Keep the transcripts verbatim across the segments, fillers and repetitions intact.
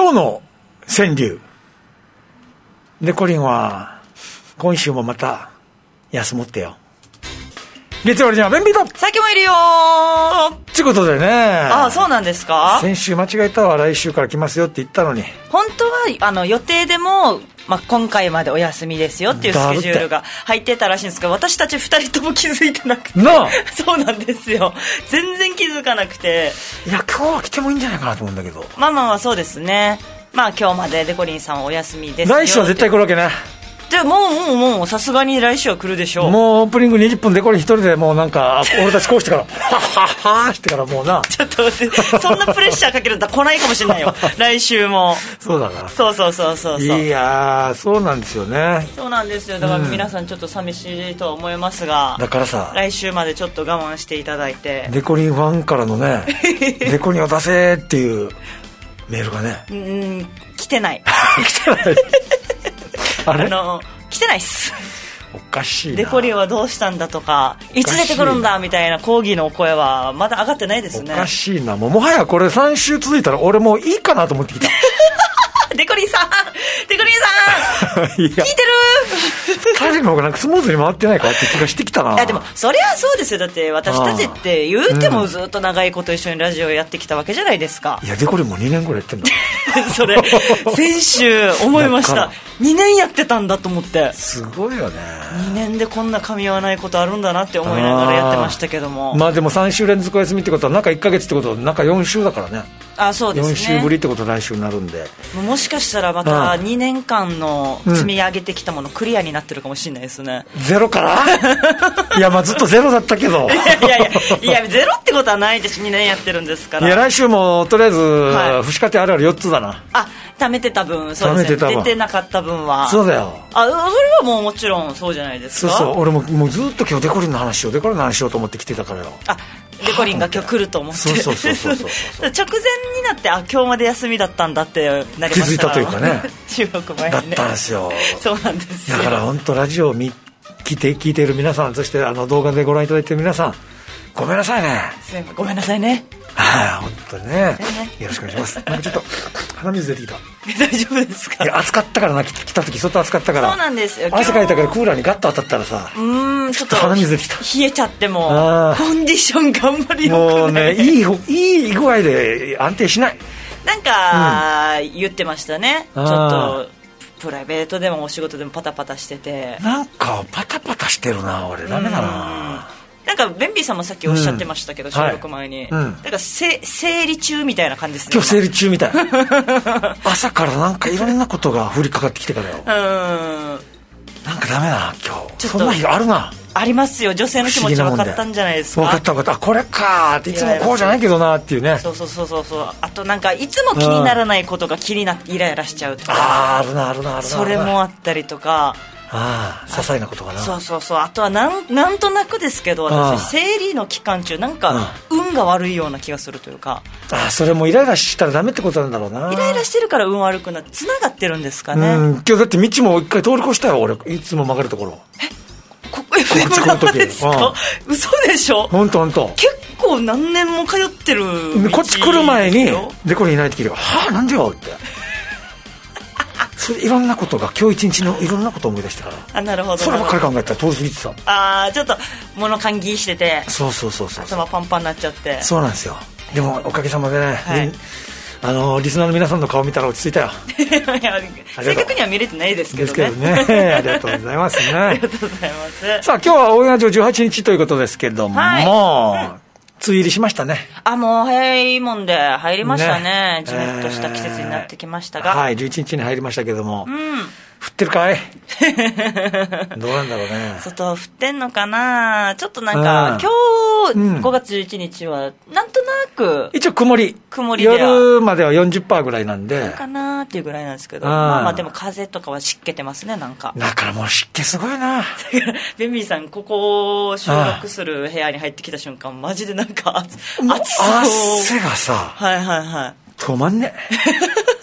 今日の川柳。でコリンは今週もまた休もってよ。月曜日には便秘とさっきもいるよーってことでね。 ああ、そうなんですか。 先週間違えたわ、来週から来ますよって言ったのに。 本当はあの予定でも、まあ、今回までお休みですよっていうスケジュールが入ってたらしいんですけど、私たちふたりとも気づいてなくてなあそうなんですよ、全然気づかなくて。 いや今日は来てもいいんじゃないかなと思うんだけど。 まあまあまあそうですね。まあ今日までデコリンさんはお休みですよ。 来週は絶対来るわけね。 でもうもうもうさすがに来週は来るでしょう。 もうオープニングにじゅっぷんでこれ一人でもうなんか俺たちこうしてからはっはっはしてからもうなちょっと待って、そんなプレッシャーかけるんだ来ないかもしれないよ来週も。 そうだからそうそうそうそうそう。 いやーそうなんですよね。 そうなんですよ。だから皆さんちょっと寂しいとは思いますが、 だからさ来週までちょっと我慢していただいて。 デコリンファンからのねデコリンを出せっていうメールがねうーん来てない来てないあれあの来てないっす。 おかしいな。 デコリンはどうしたんだとかいつ出てくるんだみたいな抗議の声はまだ上がってないですね。 おかしいな。もうもはやこれさん週続いたら俺もういいかなと思ってきたデコリンさんデコリンさん聞いてるふたりの方がなんかスムーズに回ってないかって気がしてきたな。 いやでもそりゃそうですよ。だって私たちって言うてもずっと長いこと一緒にラジオやってきたわけじゃないですか。 いやデコリンもにねんぐらいやってんだそれ先週思いました。にねんやってたんだと思って。 すごいよね。 にねんでこんな噛み合わないことあるんだなって思いながらやってましたけども。 まあでもさん週連続お休みってことは中いっかげつってことは中よん週だからね。 あ、そうですね。 よん週ぶりってことは来週になるんで、 もしかしたらまたにねんかんの積み上げてきたものクリアになってるかもしれないですね、 うん、ゼロからいやまあずっとゼロだったけどいやいやいやいやゼロってことはないです。にねんやってるんですから。 いや来週もとりあえず、 はい、 不死家庭あるあるよっつだな。 あ、貯めてた分。そうですね、 貯めてた分出てなかった分は。 そうだよ。 あ、それはもうもちろんそうじゃないですか。 そうそう、俺ももうずっと今日デコリンの話しようデコリンの話しようと思って来てたからよ。 あ、デコリンが今日来ると思ってそうそうそうそうそう直前になってあ今日まで休みだったんだってなりました。 気づいたというかね収録前にねだったんですよ。 そうなんですよ。 だから本当ラジオを見聞いて聞いている皆さん、そしてあの動画でご覧いただいている皆さん、ごめんなさいね。 ごめんなさいね。 はい、本当にね、よろしくお願いします。なんかちょっと鼻水出てきた。 大丈夫ですか。 いや暑かったからな、来た時外暑かったから。 そうなんですよ。 汗かいたからクーラーにガッと当たったらさ、 うーんちょっと鼻水出てきた。 冷えちゃってもコンディション頑張りよくない。 もうねいいいい具合で安定しない。 なんか、うん、言ってましたね。ちょっとプライベートでもお仕事でもパタパタしてて、 なんかパタパタしてるな俺。ダメだな。 なんかベンビーさんもさっきおっしゃってましたけど、うん、収録前に、はい、うん、だから生理中みたいな感じですね。 今日生理中みたい朝からなんかいろんなことが降りかかってきてからよ。うん、なんかダメだな今日。そんな日があるな。ありますよ。女性の気持ち分かったんじゃないですか。分かった分かった。これかーって、いつもこうじゃないけどなっていうね。 そうそうそうそうそう。あとなんかいつも気にならないことが気になってイライラしちゃうとか、 ああるなあるなあるな。 それもあったりとか。 ああ些細なことかな。 そうそうそう。あとはなんなんとなくですけど、私生理の期間中なんか運が悪いような気がするというか。 ああそれもイライラしたらダメってことなんだろうな。 イライラしてるから運悪くなってつながってるんですかね。うん、 今日だって道も一回通り越したよ俺。いつも曲がるところ。 えここ エフエム なんですか。うん、嘘でしょ。 本当本当。 結構何年も通ってる道。 こっち来る前にでこれいない時にはあなんでよってそれいろんなことが今日一日のいろんなことを思い出してから。 あ、なるほど。 そればっかり考えたら通り過ぎてた。 ああちょっと物感激してて。 そうそうそうそう。 頭パンパンになっちゃって。 そうなんですよ。でもおかげさまでね、はい、あのリスナーの皆さんの顔見たら落ち着いたよ。いや正確には見れてないですけどね。 ですけどねありがとうございますね。 ありがとうございます。 さあ今日は大井川城じゅうはちにちということですけども、はい、うん梅雨入りしましたね。あ、 もう早いもんで入りましたね。じめっとした季節になってきましたが、 えー、はいじゅういちにちに入りましたけども、うん、降ってるかいどうなんだろうね。 外降ってんのかな。ちょっとなんか今日ごがつじゅういちにちはなんとなく一応曇り曇りで夜までは よんじゅっパーセント ぐらいなんでかなっていうぐらいなんですけど、まあまあでも風とかは湿気てますね。なんかだからもう湿気すごいな。 ベンビーさんここ収録する部屋に入ってきた瞬間マジでなんか暑そう。 汗がさはいはいはい止まんね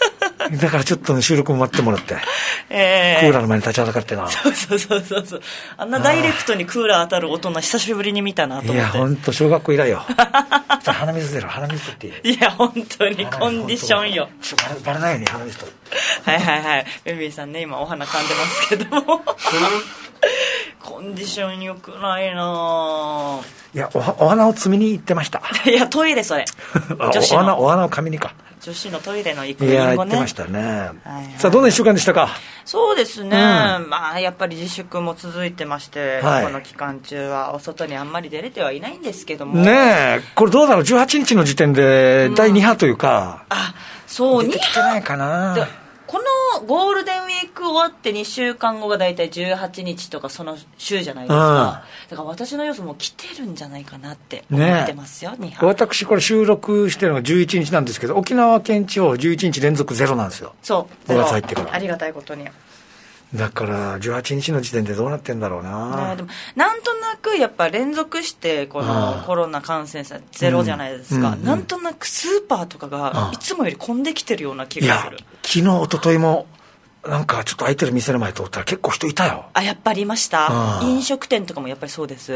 だからちょっと、ね、収録も待ってもらって、えー、クーラーの前に立ちはだかってな。 そうそうそうそうそう、あんなダイレクトにクーラー当たる大人久しぶりに見たなと思って。いや本当小学校以来よ。鼻水出る、鼻水っていう。 いや本当にコンディションよ。 バレないように鼻水と。 はいはいはい、ベンビーさんね今お花噛んでますけどもコンディション良くないな。 いや お, お花を摘みに行ってました。 いやトイレそれ女子のお花お花を噛みにか。 女子のトイレの行くリンゴね。 いや行ってましたね、はいはい、さあどんないっしゅうかんでしたか。 そうですね、うん、まあやっぱり自粛も続いてまして、はい、この期間中はお外にあんまり出れてはいないんですけどもねえ、これどうだろう、じゅうはちにちの時点でだいに波というか、 うん、あそう出てきてないかな。 このゴールデンウィーク終わってにしゅうかんごがだいたいじゅうはちにちとかその週じゃないですか、うん、だから私の予想も来てるんじゃないかなって思ってますよ、ね、に波。 私これ収録してるのがじゅういちにちなんですけど、沖縄県地方じゅういちにち連続ゼロなんですよ。 そうごがつ入ってから。 ありがたいことに。 だからじゅうはちにちの時点でどうなってんだろうな、 ね、でもなんとなくやっぱ連続してこのコロナ感染者ゼロじゃないですか、うんうん、なんとなくスーパーとかがいつもより混んできてるような気がする。 いや昨日一昨日もなんかちょっと空いてる店の前通ったら結構人いたよ。 あやっぱりいました、うん、飲食店とかもやっぱりそうです。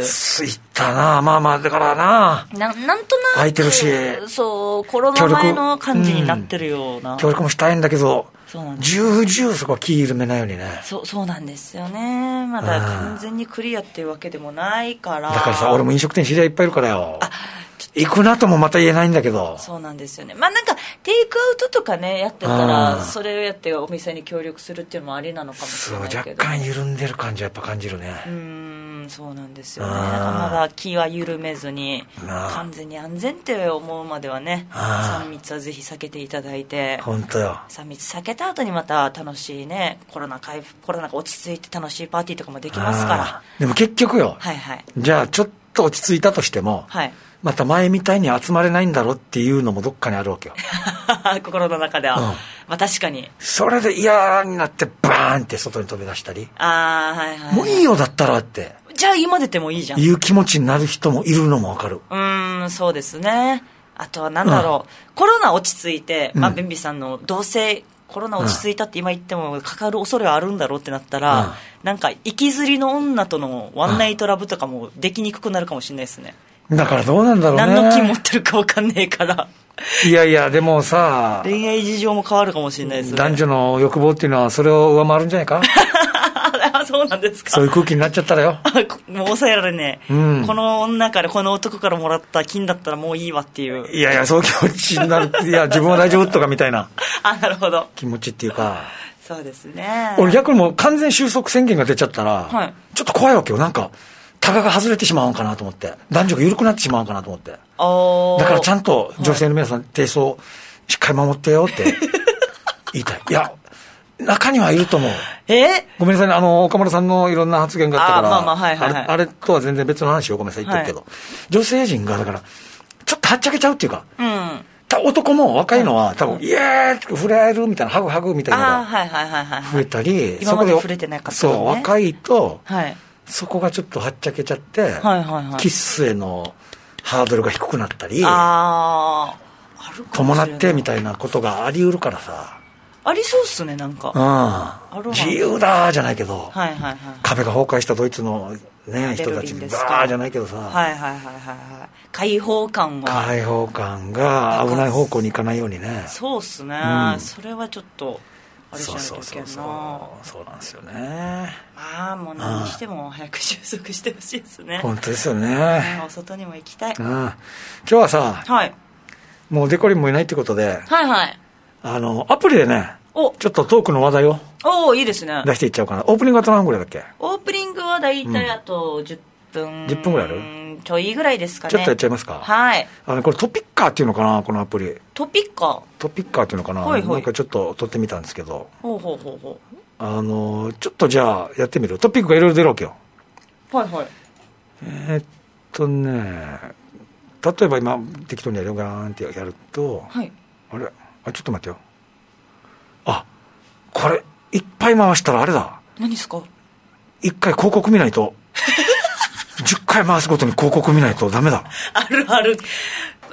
いたな。まあまあだからなな, なんとなく空いてるし、 そうコロナ前の感じになってるような、 うん、協力もしたいんだけど重々そこは気緩めないようにね。 そうそうなんですよね。まだ完全にクリアっていうわけでもないから。 だからさ俺も飲食店知り合いいっぱいいるからよ。あ行くなともまた言えないんだけど。 そうなんですよね。まあなんかテイクアウトとかねやってたらそれをやってお店に協力するっていうのもありなのかもしれないけど、 そう若干緩んでる感じはやっぱ感じるね。 うーんそうなんですよね。まだ気は緩めずに完全に安全って思うまではねさん密はぜひ避けていただいて。 本当よ。 さん密避けた後にまた楽しいねコロナ回復コロナが落ち着いて楽しいパーティーとかもできますから。 でも結局よ、 はいはい、 じゃあちょっと落ち着いたとしても、はいまた前みたいに集まれないんだろうっていうのもどっかにあるわけよ心の中では、うんまあ、確かにそれで嫌になってバーンって外に飛び出したりあ、はいはいはい、 もういいよだったらってじゃあ今出てもいいじゃんいう気持ちになる人もいるのも分かる。 うーんそうですね。あとは何だろう、うん、コロナ落ち着いて、まあ、ベンビさんのどうせコロナ落ち着いたって今言ってもかかる恐れはあるんだろうってなったら、うん、なんか行きずりの女とのワンナイトラブとかもできにくくなるかもしれないですね。 だからどうなんだろうね。 何の気持ってるか分かんねえからいやいやでもさ恋愛事情も変わるかもしれないですね。 男女の欲望っていうのはそれを上回るんじゃないかあそうなんですか。 そういう空気になっちゃったらよもう抑えられねえ、うん、この女からこの男からもらった金だったらもういいわっていう。 いやいやそういう気持ちになるいや自分は大丈夫とかみたいなあなるほど気持ちっていうかそうですね。 俺逆にもう完全収束宣言が出ちゃったら、はい、ちょっと怖いわけよ。なんかタガが外れてしまうんかなと思って、男女が緩くなってしまうんかなと思って、だからちゃんと女性の皆さん、はい、低層しっかり守ってよって言いたい。いや中にはいると思う。 えごめんなさいね、あの岡村さんのいろんな発言があったから、あ、まあまあはいはいはい、あれ、あれとは全然別の話をごめんなさい言ってるけど、はい、女性陣がだからちょっとはっちゃけちゃうっていうか、うん、男も若いのは多分、うん、イエーって触れ合えるみたいなハグハグみたいなのが増えたり、 今まで触れてなかった、ね、 そう若いと、 はい、 そこがちょっとはっちゃけちゃって、はいはいはい、キッスへのハードルが低くなったり、 ああるかもしれない、 伴ってみたいなことがあり得るからさ。 ありそうっすねなんか、 うん、自由だじゃないけど、 はいはいはい、 壁が崩壊したドイツの、ね、人たちにバーじゃないけどさ、 はいはいはいはい、開放感は開放感が危ない方向に行かないようにね。 そうっすね、うん、それはちょっとあれじゃないといけんな。そうそうそうそうなんですよね。 ああもう何しても早く収束してほしいですね。 本当ですよね。 お外にも行きたい。 うん、今日はさ、はい、もうデコリンもいないってことで、 はいはい、あのアプリでねおちょっとトークの話題をおいいですね出していっちゃおうかな。オープニングは何分ぐらいだっけ。 オープニングはだいたいあとじゅっぷん、 うん、じゅっぷんぐらいあるちょいぐらいですかね。 ちょっとやっちゃいますか。 はい。 あのこれトピッカーっていうのかなこのアプリ。 トピッカートピッカーっていうのかな、はいはい、なんかちょっと撮ってみたんですけど、 ほうほうほうほう、 あのちょっとじゃあやってみる。トピックがいろいろ出るわけよ。 はいはい。 えー、っとね例えば今適当にやるよガーンってやると、はい、あれあちょっと待ってよ。あこれいっぱい回したらあれだ。 何ですか。 いっかい広告見ないとじゅっかい回すごとに広告見ないとダメだ。 あるある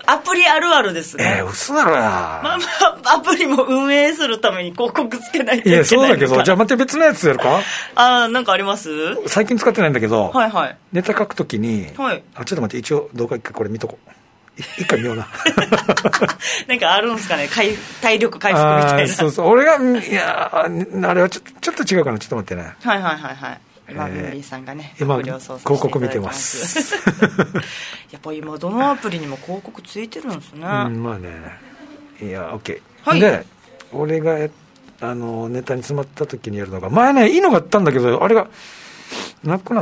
アプリあるあるですね。 えー、嘘だろや。 まあまあ、アプリも運営するために広告つけないといけない。いや、 そうだけど、じゃあ待って別のやつやるか。 あー、なんかあります？ 最近使ってないんだけど、 はいはい。 ネタ書くときに、 はい。 あ、ちょっと待って、一応動画一回これ見とこう。一回見ような。 なんかあるんですかね、体力回復みたいな。 そうそう、俺が、いや、あれはちょちょっと違うかな、ちょっと待ってね。 はいはいはいはい。今、ビンビンさんがね、 今、広告見てます。 やっぱ今、どのアプリにも広告ついてるんですね。 うん、まあね。いや、OK。 はい、 で、俺があのネタに詰まった時にやるのが、前ね、いいのがあったんだけど、あれがなくなって、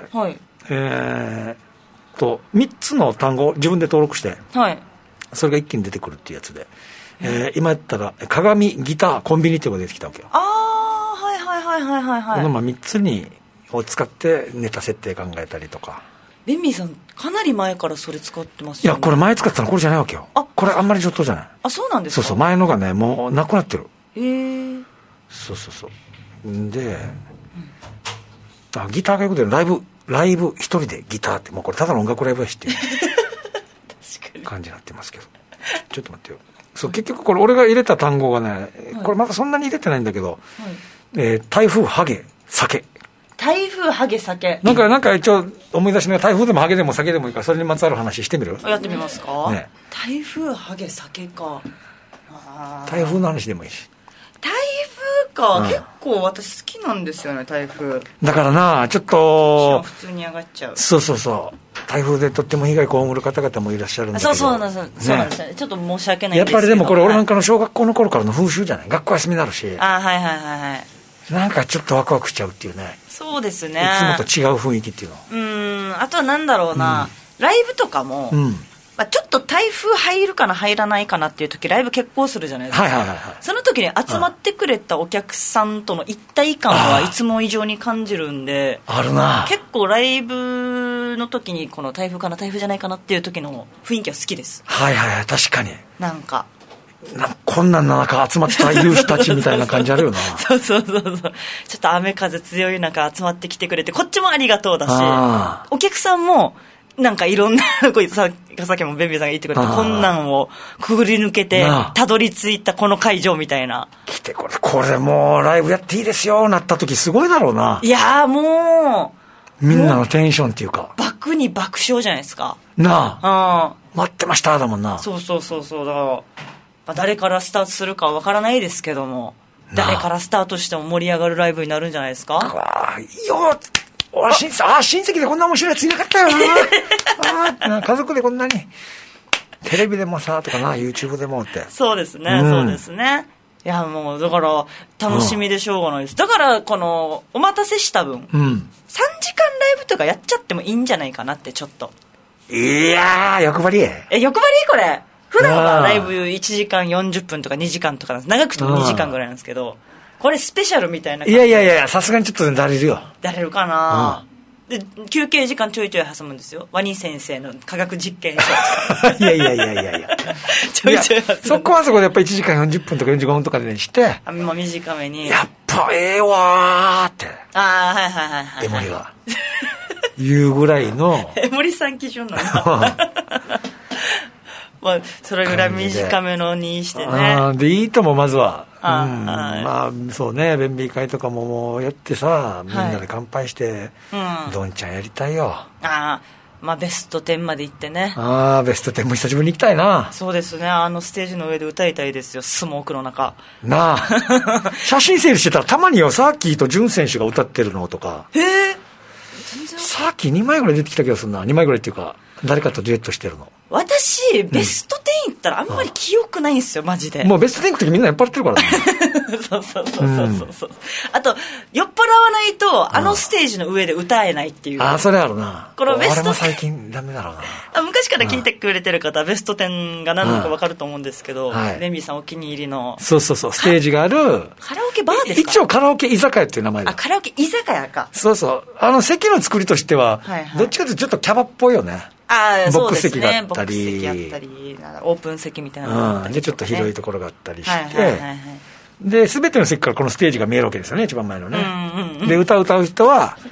はい、 えー、と、みっつの単語を自分で登録して、 はい、それが一気に出てくるっていうやつで、えー、今やったら、鏡、ギター、コンビニっていうのが出てきたわけよ。 ああ、はいはいはいはいはい、はい。 このまあみっつに、を使ってネタ設定考えたりとか。 ベンビーさんかなり前からそれ使ってますよね。 いやこれ前使ってたのこれじゃないわけよ。あ、これあんまり上等じゃない。 あ、そうなんですか。 そうそう、前のがねもうなくなってる。 へえ。そうそうそうで、うん、あギターがよく出るライブライブ一人でギターって、もうこれただの音楽ライブやしっていう確かに感じになってますけどちょっと待ってよ。そう結局これ俺が入れた単語がね、はい、これまだそんなに入れてないんだけど、はい、えー、台風ハゲ酒。 台風ハゲ酒なんかなんか一応思い出しながら、台風でもハゲでも酒でもいいからそれにまつわる話してみる？ やってみますか、 ね、 台風ハゲ酒か。 あ、台風の話でもいいし。 台風か、うん、結構私好きなんですよね台風。 だからなちょっと普通に上がっちゃう。 そうそうそう、台風でとっても被害被る方々もいらっしゃるんだけど。 そうそうなんです、ね、そうなんですね。ちょっと申し訳ないんですけど、 やっぱりでもこれ俺なんかの小学校の頃からの風習じゃない。学校休みになるし、 あ、はいはいはいはい、 なんかちょっとワクワクしちゃうっていうね。 そうですね、 いつもと違う雰囲気っていうの。 うーん、あとはなんだろうな、うん、ライブとかも、うん、まあ、ちょっと台風入るかな入らないかなっていう時ライブ結構するじゃないですか、 はいはいはいはい、 その時に集まってくれたお客さんとの一体感はいつも以上に感じるんで、 あるな。 結構ライブの時にこの台風かな台風じゃないかなっていう時の雰囲気は好きです。 はいはいはい、確かに。 なんかなこんなんな中集まった勇士たちみたいな感じあるよなそうそうそうそう、ちょっと雨風強い中集まってきてくれてこっちもありがとうだし、お客さんもなんかいろんなこいつささっきもベンビーさんが言ってくれたこんなんをくぐり抜けてたどり着いたこの会場みたいな。 来てこれこれもうライブやっていいですよなった時すごいだろうな。 いやーもうみんなのテンションっていうか爆に爆笑じゃないですか。 なあ、うん、待ってましただもんな。 そうそうそうそう、だから、まあ、誰からスタートするかは分からないですけども、誰からスタートしても盛り上がるライブになるんじゃないですか。 ああいいよ。俺親戚、あ親戚でこんな面白いやついなかったよなあ家族でこんなにテレビでもさとかな YouTube でもって。 そうですね、うん、そうですね。いやもうだから楽しみでしょうがないです、うん、だからこのお待たせした分、うん、さんじかんライブとかやっちゃってもいいんじゃないかなってちょっと。 いやー欲張りええ欲張りこれ普段はライブいちじかんよんじゅっぷんとかにじかんとかなんです。長くてもにじかんぐらいなんですけど、これスペシャルみたいな感じ。 いやいやいやさすがにちょっとだれるよ。 だれるかな、うん、で休憩時間ちょいちょい挟むんですよ。ワニ先生の科学実験いやいやいやいやいやちょいちょい挟む。 そこはそこでやっぱいちじかんよんじゅっぷんとかよんじゅうごふんとかでして、 あ、まあ、短めにやっぱええわーって。 ああはいはいはいはい、 江森が言うぐらいの江森さん基準なんだまあ、それぐらい短めのにしてね。 あでいいともまずは、あ、うん、まあそうね、弁美会とかももうやってさ、みんなで乾杯して、はい、うん、どんちゃんやりたいよ。 あまあベストじゅうまで行ってね。 あベストじゅうも久しぶりに行きたいな。 そうですね、あのステージの上で歌いたいですよ、スモークの中なあ写真整理してたらたまによサーキーとジュン選手が歌ってるのとか。 へえ、 サーキーにまいぐらい出てきた気がするな。にまいぐらいっていうか誰かとデュエットしてるの。 私ベストじゅう行ったらあんまり記憶ないんですよ、うん、マジで。 もうベストじゅう行く時みんな酔っ払ってるからねそうそうそうそうそう、うん、あと酔っ払わないとあのステージの上で歌えないっていう。 ああそれあるな。 このベスト俺も最近ダメだろうなあ昔から聞いてくれてる方はベストじゅうが何なのか分かると思うんですけど、はい、レミさんお気に入りのそうそうそうステージがあるカラオケバーですか。 一応カラオケ居酒屋っていう名前で。 あカラオケ居酒屋か。 そうそうあの席の作りとしては、はいはい、どっちかというとちょっとキャバっぽいよね。 ああボックス席があったり、 ボックス席あったりオープン席みたいなのがあったり、 うん、でちょっと広いところがあったりして、はいはいはいはい、で全ての席からこのステージが見えるわけですよね、一番前のね、うんうんうん、で歌う歌う人は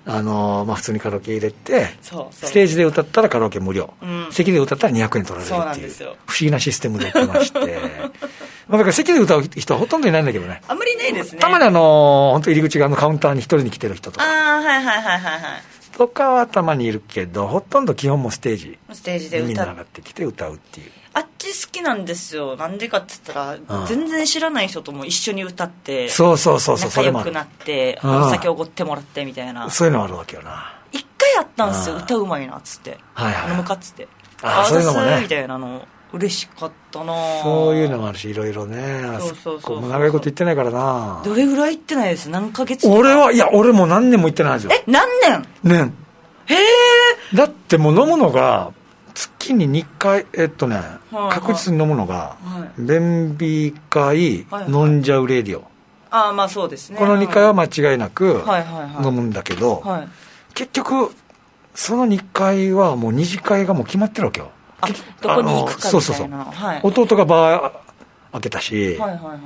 あのーまあ、普通にカラオケ入れてそうそうステージで歌ったらカラオケ無料、うん、席で歌ったらにひゃくえん取られるっていう不思議なシステムでやってましてまあだから席で歌う人はほとんどいないんだけどね。 あんまりないですね。 たまにあのー、本当入り口側のカウンターに一人に来てる人とかああはいはいはいはいはいとかはたまにいるけど、ほとんど基本もステージステージで歌う、 みんな上がってきて歌うっていう。 あっち好きなんですよ。なんでかって言ったら、うん、全然知らない人とも一緒に歌ってそうそうそうそう仲良くなってお酒おごってもらってみたいな、 そういうのあるわけよな。 一回やったんですよ、歌うまいなっつって、はいはい、飲むかっつってああそういうのもねみたいなの嬉しかったな。 そういうのもあるしいろいろね。そうそうそうそう、長いこと言ってないからな。 どれぐらい行ってないです。何ヶ月。 俺はいや俺も何年も行ってないですよ。 え何年年へえ。 だってもう飲むのが月ににかいえっとね、はいはい、確実に飲むのが、はい、便秘会、はいはい、飲んじゃうレディオ、 ああまあそうですね、 このにかいは間違いなく飲むんだけど、はいはいはい、結局そのにかいはもう二次会がもう決まってるわけよ。 あどこに行くかみたいな。そうそうそう、はい、 弟がバー開けたし、はいはいはいはい、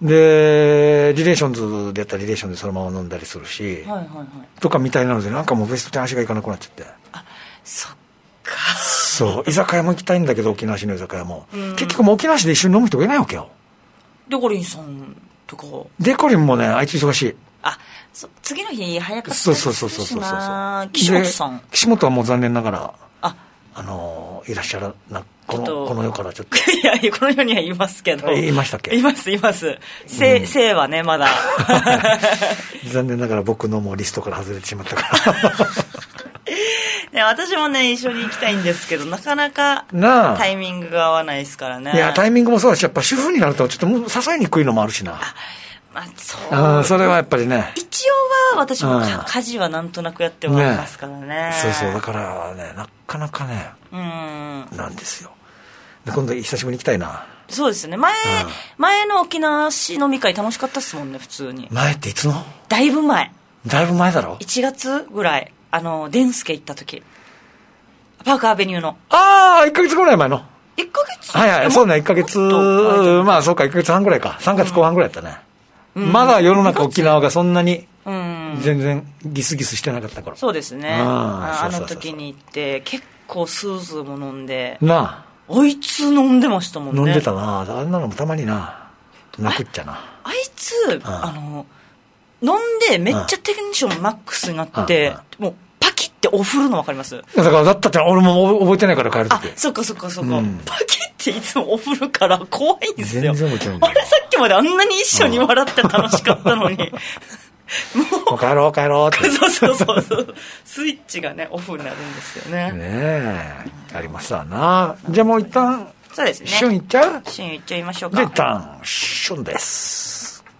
でリレーションズでやったらリレーションでそのまま飲んだりするし、はいはいはい、とかみたいなのでなんかもうベストテン足がいかなくなっちゃって。 あそっか。 そう居酒屋も行きたいんだけど沖縄市の居酒屋も、うん、結局もう沖縄市で一緒に飲む人がいないわけよ。 デコリンさんとか。 デコリンもねあいつ忙しい。 あそ次の日早かったりするしな。そうそうそうそうそうそう。 岸本さん岸本はもう残念ながらああのー、いらっしゃらなこのこの世からちょっといやこの世にはいますけど。 いましたっけ。 いますいます生、うん、生はねまだ残念ながら僕のもうリストから外れてしまったからいや私もね一緒に行きたいんですけどなかなかタイミングが合わないですからね。 いやタイミングもそうだしやっぱ主婦になるとちょっと誘いにくいのもあるしな。あ、 まあ、そうあそれはやっぱりね一応は私も家事はなんとなくやってはいますから ね, ねそうそうだからねなかなかねうんなんですよ。で今度久しぶりに行きたいな。 そうですね 前,、うん、前の沖縄市飲み会楽しかったっすもんね普通に。 前っていつの。 だいぶ前。 だいぶ前だろ。 いちがつぐらいあのデンスケ行った時パークアベニューの。 ああいっかげつぐらい前の。 いっかげつはいはいそうねいっかげつまあそうかいっかげつはんぐらいかさんがつこう半ぐらいだったね、うん、まだ世の中沖縄がそんなに全然ギスギスしてなかった頃。 そうですねあの時に行って結構スーズーも飲んでなああいつ飲んでましたもんね。 飲んでたなあんなのもたまにな泣くっちゃな あ, あいつあの飲んでめっちゃテンションマックスになってもうパキってお振るの分かります。 だからだったって俺も覚えてないから帰るとき。 あそっかそっかそっか、うん、パキっていつもお振るから怖いんですよ。 全然覚えてない。 あれさっきまであんなに一緒に笑って楽しかったのにもう帰ろう帰ろうってそうそうそうそうスイッチがねオフになるんですよね。 ねえ、うん、ありますわな。じゃあもう一旦そうですね旬いっちゃう旬いっちゃいましょうか。 じゃあ一旦旬です。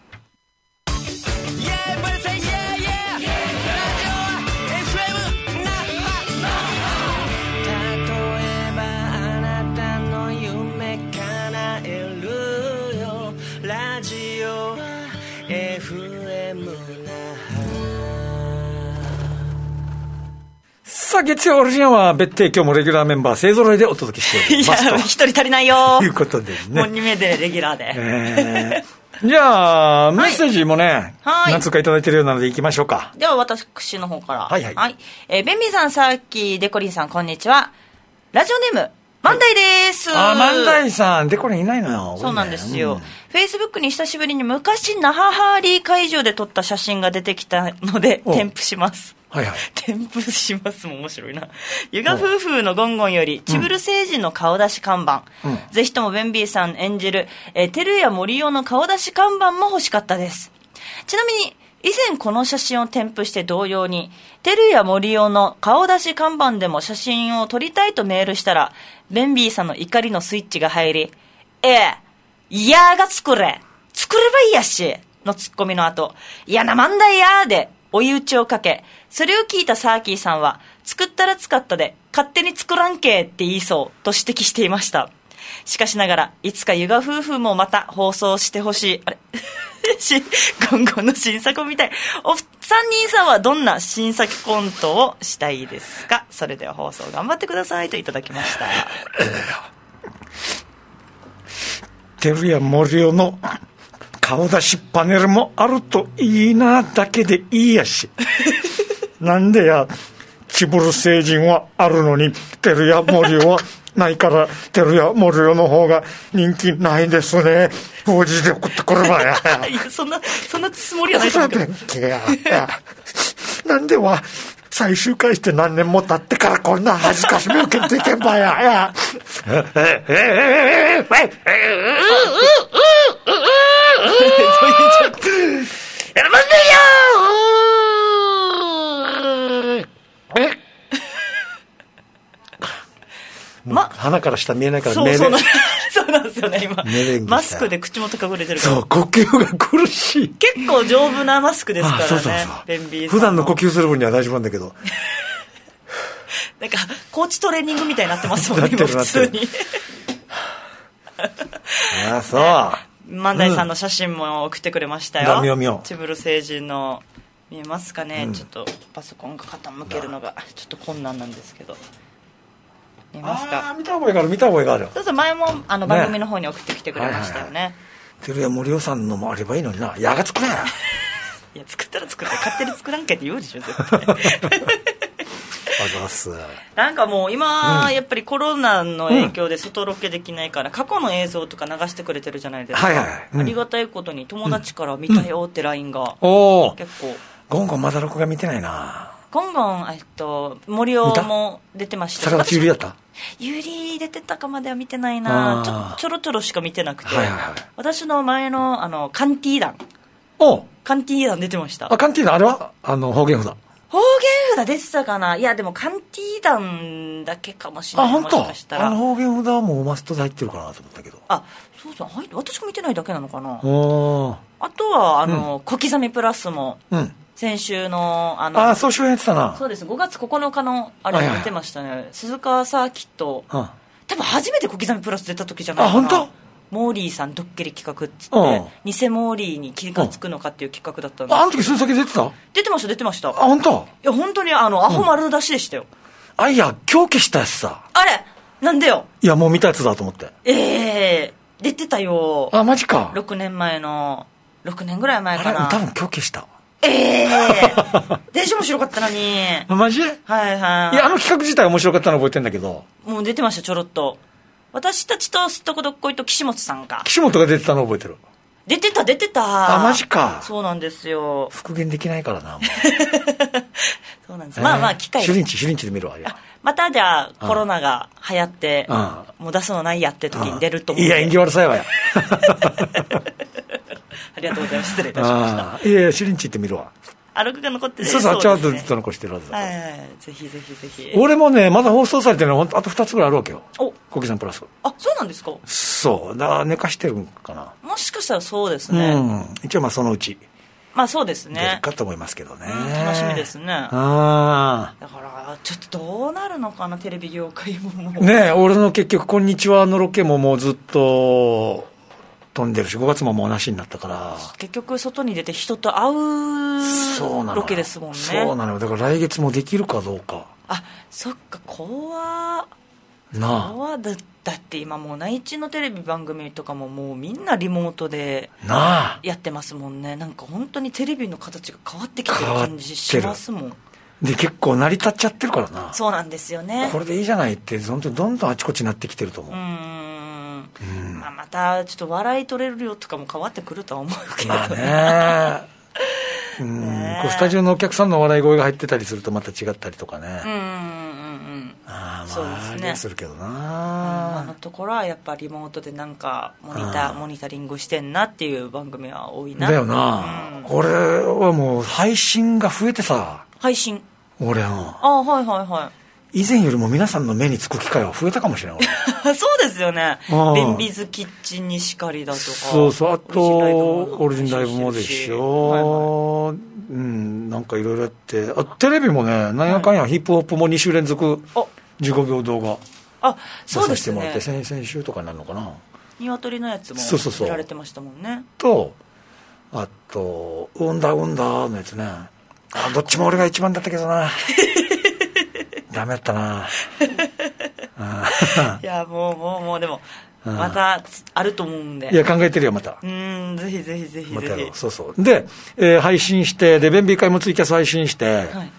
さあ月曜オリジナルは別邸今日もレギュラーメンバー勢ぞろいでお届けしておりますと。 いや一人足りないよということでねもうにめいでレギュラーで、 えー、じゃあメッセージもね、はい、何つかいただいてるようなのでいきましょうか。 では私の方からはいはい、 はいえー、ベンビーさんさっきデコリンさんこんにちは。ラジオネーム万代です。 あ万代さんデコリンいないのよ。 そうなんですよ、うん、フェイスブックに久しぶりに昔那覇ハーリー会場で撮った写真が出てきたので添付します。 はいはい、 添付しますも面白いな。ゆが夫婦のゴンゴンよりチブル星人の顔出し看板、うん、ぜひともベンビーさん演じる、えー、照屋森生の顔出し看板も欲しかったです。ちなみに以前この写真を添付して同様に照屋森生の顔出し看板でも写真を撮りたいとメールしたらベンビーさんの怒りのスイッチが入りええいやが作れ作ればいいやしのツッコミの後いやなまんだいやで追い打ちをかけ、それを聞いたサーキーさんは作ったら使ったで勝手に作らんけって言いそうと指摘していました。しかしながらいつかゆが夫婦もまた放送してほしいあれ今後の新作みたい。お三人さんはどんな新作コントをしたいですか。それでは放送頑張ってくださいといただきました。 照屋森生の顔出しパネルもあるといいなだけでいいやしなんでや、チブル星人はあるのにテルやモリオはないから、テルやモリオの方が人気ないですね。法事で送ってくればや。 いや、そんなそんなつもりはないと思うけど。 なんでは最終回して何年も経ってからこんな恥ずかしめ受けていけんばや。やま、鼻から下見えないからそうそうなそうなんですよね今マスクで口元隠れてるからそう呼吸が苦しい結構丈夫なマスクですからね。そうそうそうベンビーさんの普段の呼吸する分には大丈夫なんだけどなんかコーチトレーニングみたいになってますもんね今普通にああそう万代さんの写真も送ってくれましたよ、 うん、見よ見よチブル星人の見えますかね、うん、ちょっとパソコンが傾けるのがちょっと困難なんですけど見ますか。 あ見た覚えがある見た覚えがある。 そうそう前もあの番組の方に送ってきてくれましたよね。はいはいはい、 テルや森尾さんのもあればいいのにな。やが作れやいや作ったら作ったら勝手に作らんけって言うでしょ絶対あざっす。 なんかもう今、うん、やっぱりコロナの影響で外ロケできないから、うん、過去の映像とか流してくれてるじゃないですか、 はいはいはいうん、 ありがたいことに友達から見たよって ライン が、うん、結構ゴンゴンまだ録画見てないな。 ゴンゴン、えっと、森尾も出てました。 坂口ゆりだった？ ゆり出てたかまでは見てないな。ちょちょろちょろしか見てなくて、はいはいはい、私の前のあのカンティー団おカンティー団出てました。 あカンティー団あれはあの方言札方言札出てたかな。いやでもカンティー団だけかもしれない。 あ本当？ もしかしたらあの方言札はもうマストで入ってるかなと思ったけど。 あそうそう私が見てないだけなのかな。 おあとはあの、うん、小刻みプラスも、うん先週のあのあ総集編やってたな。 そうですごがつここのかのあれ見てましたね、はいはい、鈴鹿サーキット、うん、多分初めて小刻みプラス出た時じゃないかな。 あ本当？ モーリーさんドッキリ企画っつって、うん、偽モーリーに気がつくのかっていう企画だったんです。 ああの時鈴鹿出てた？ 出てました出てました。あ本当？ いや本当にあのアホ丸出しでしたよ、 うん、あいや今日消したやつさ。 あれなんでよ。 いやもう見たやつだと思って。 ええー、出てたよ。 あマジか。 ろくねんまえのろくねんぐらい前かな。 あれ多分今日消した。 ええー、電子面白かったのに。 マジ？ はいはい。 いやあの企画自体面白かったの覚えてんだけど。 もう出てましたちょろっと。私たちとすっとこどっこいと岸本さんか。 岸本が出てたの覚えてる。 出てた出てた。 あマジか。 そうなんですよ。 復元できないからな。もうそうなんです。えー、まあまあ機会。 シュリンチシュリンチで見るわ。 あまたじゃあコロナが流行って、うん、もう出すのないやって時に出ると思う。 いや縁起悪さやわや。 ありがとうございます。失礼いたしました。 いやいやシュリンチ行ってみるわ。 あ録画残ってる。 そうそう、ちゃんとずっと残してるはずだ。 はいはいはい、ぜひぜひぜひ。 俺もねまだ放送されてるのあとふたつぐらいあるわけよ。 おコキさんプラス。 あそうなんですか。 そうだから寝かしてるんかな。 もしかしたらそうですね、 うん、一応まあそのうちまあそうですね出るかと思いますけどね、 うん、楽しみですね。 あだからちょっとどうなるのかなテレビ業界ももうねえ俺の結局「こんにちは」のロケももうずっと飛んでるしごがつももうなしになったから結局外に出て人と会うロケですもんね。 そうなのよ。だから来月もできるかどうか。 あそっか怖なあ怖だだって今もう内地のテレビ番組とかももうみんなリモートでやってますもんね。なんか本当にテレビの形が変わってきてる感じしますもん。 で結構成り立っちゃってるからな。 そうなんですよね。 これでいいじゃないって本当にどんどんあちこちになってきてると思う。うーん、うんまあ、またちょっと笑い取れる量とかも変わってくるとは思うけど、 まあねうんねこうスタジオのお客さんの笑い声が入ってたりするとまた違ったりとかね。 うんうんうんあまあそうですね。 するけどな、 うん、あのところはやっぱリモートでなんかモニターモニタリングしてんなっていう番組は多いな。 だよな、うん、俺はもう配信が増えてさ。 配信俺はあはいはいはい以前よりも皆さんの目につく機会は増えたかもしれない。 そうですよね。ベンビズキッチンにしかりだとか。 そうそうあとオリジンライブもでしょ、はいはい、うんなんかいろいろやってあテレビもねなんやかんや、はい、ヒップホップもに週連続じゅうごびょう動画あそうですね出させてもらって先々週とかになるのかな。 鶏のやつも見られてましたもんね。 とあと「うんだうんだ」のやつねあどっちも俺が一番だったけどなダメだったな。 いやもうもうもうでもまたあると思うんで。 いや考えてるよまた。 うんぜひぜひぜひぜひ。 またやろうそうそうで、えー、配信してでベンビー会もツイキャス配信して、はい、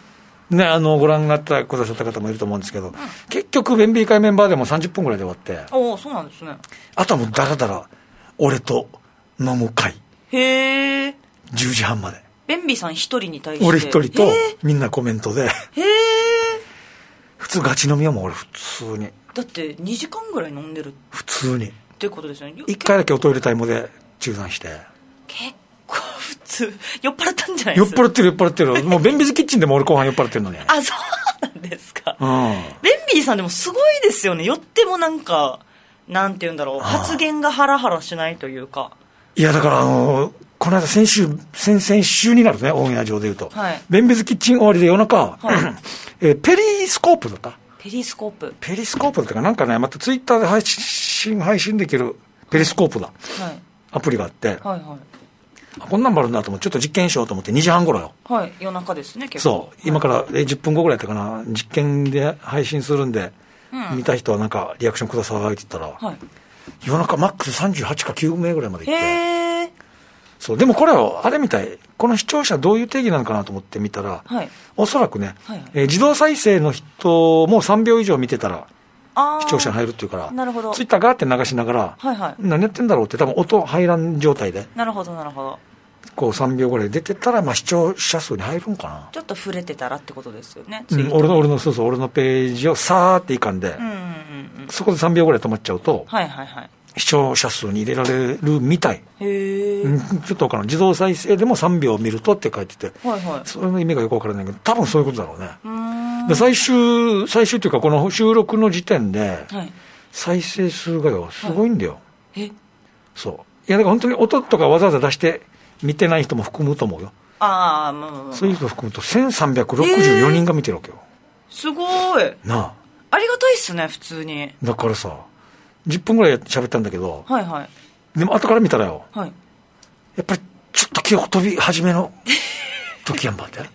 ね、あのご覧になってくださった方もいると思うんですけど、うん、結局ベンビー会メンバーでもさんじゅっぷんぐらいで終わって、 おお、そうなんですね。 あとはもうだらだら俺と飲む会、 へえ、 じゅうじはんまで。 ベンビーさん一人に対して俺一人とみんなコメントで、へえ、普通ガチ飲みはもう俺普通に、 だってにじかんぐらい飲んでる普通にってことですよね。 いっかいだけおトイレタイムで中断して、 結構普通酔っ払ったんじゃないですか。 酔っ払ってる酔っ払ってるもうベンビーズキッチンでも俺後半酔っ払ってるのにあ、そうなんですか、 うん、 ベンビーさんでもすごいですよね。酔ってもなんかなんて言うんだろう、発言がハラハラしないというか。 いやだからあのこの間先週先々週になるね、オンエア上でいうと、はい、ベンビーズキッチン終わりで夜中、はいえー、ペリスコープだったペリスコープペリスコープだったかなんかね、またツイッターで配信配信できるペリスコープだ、はい、アプリがあって、はいはい、こんなんもあるんだと思ってちょっと実験しようと思ってにじはん頃よ、 はい、夜中ですね結構。 そう、今からじゅっぷんごぐらいだったかな、実験で配信するんで、うん、見た人はなんかリアクションくださいって言ったら、はい、夜中マックスさんじゅうはちかきゅうめいぐらいまで行って、へー、そうでもこれはあれみたい、この視聴者どういう定義なのかなと思って見たら、はい、おそらくね、はいはいえー、自動再生の人もさんびょう以上見てたら視聴者に入るっていうから、 なるほど、 ツイッターガーって流しながら、はいはい、何やってんだろうって多分音入らん状態で、 なるほどなるほど、 こうさんびょうぐらい出てたら、まあ、視聴者数に入るんかな。 ちょっと触れてたらってことですよね、 うん、俺の俺のそうそう俺のページをさーっていかんで、うんうんうん、そこでさんびょうぐらい止まっちゃうと、はいはいはい、視聴者数に入れられるみたい。へー、ちょっと分からん、自動再生でもさんびょう見るとって書いてて、はいはい、それの意味がよく分からないけど、多分そういうことだろうね。うーん、で最終最終というかこの収録の時点で、はい、再生数がよすごいんだよ、はい、えそういやだから本当に音とかわざわざ出して見てない人も含むと思うよ。ああ、まあまあまあ、そういう人含むとせんさんびゃくろくじゅうよにんが見てるわけよ。 すごいなあ、ありがたいっすね普通に。 だからさじゅっぷんぐらい喋ったんだけど、はいはい、でも後から見たらよ、はい、やっぱりちょっと記憶飛び始めの時やんばって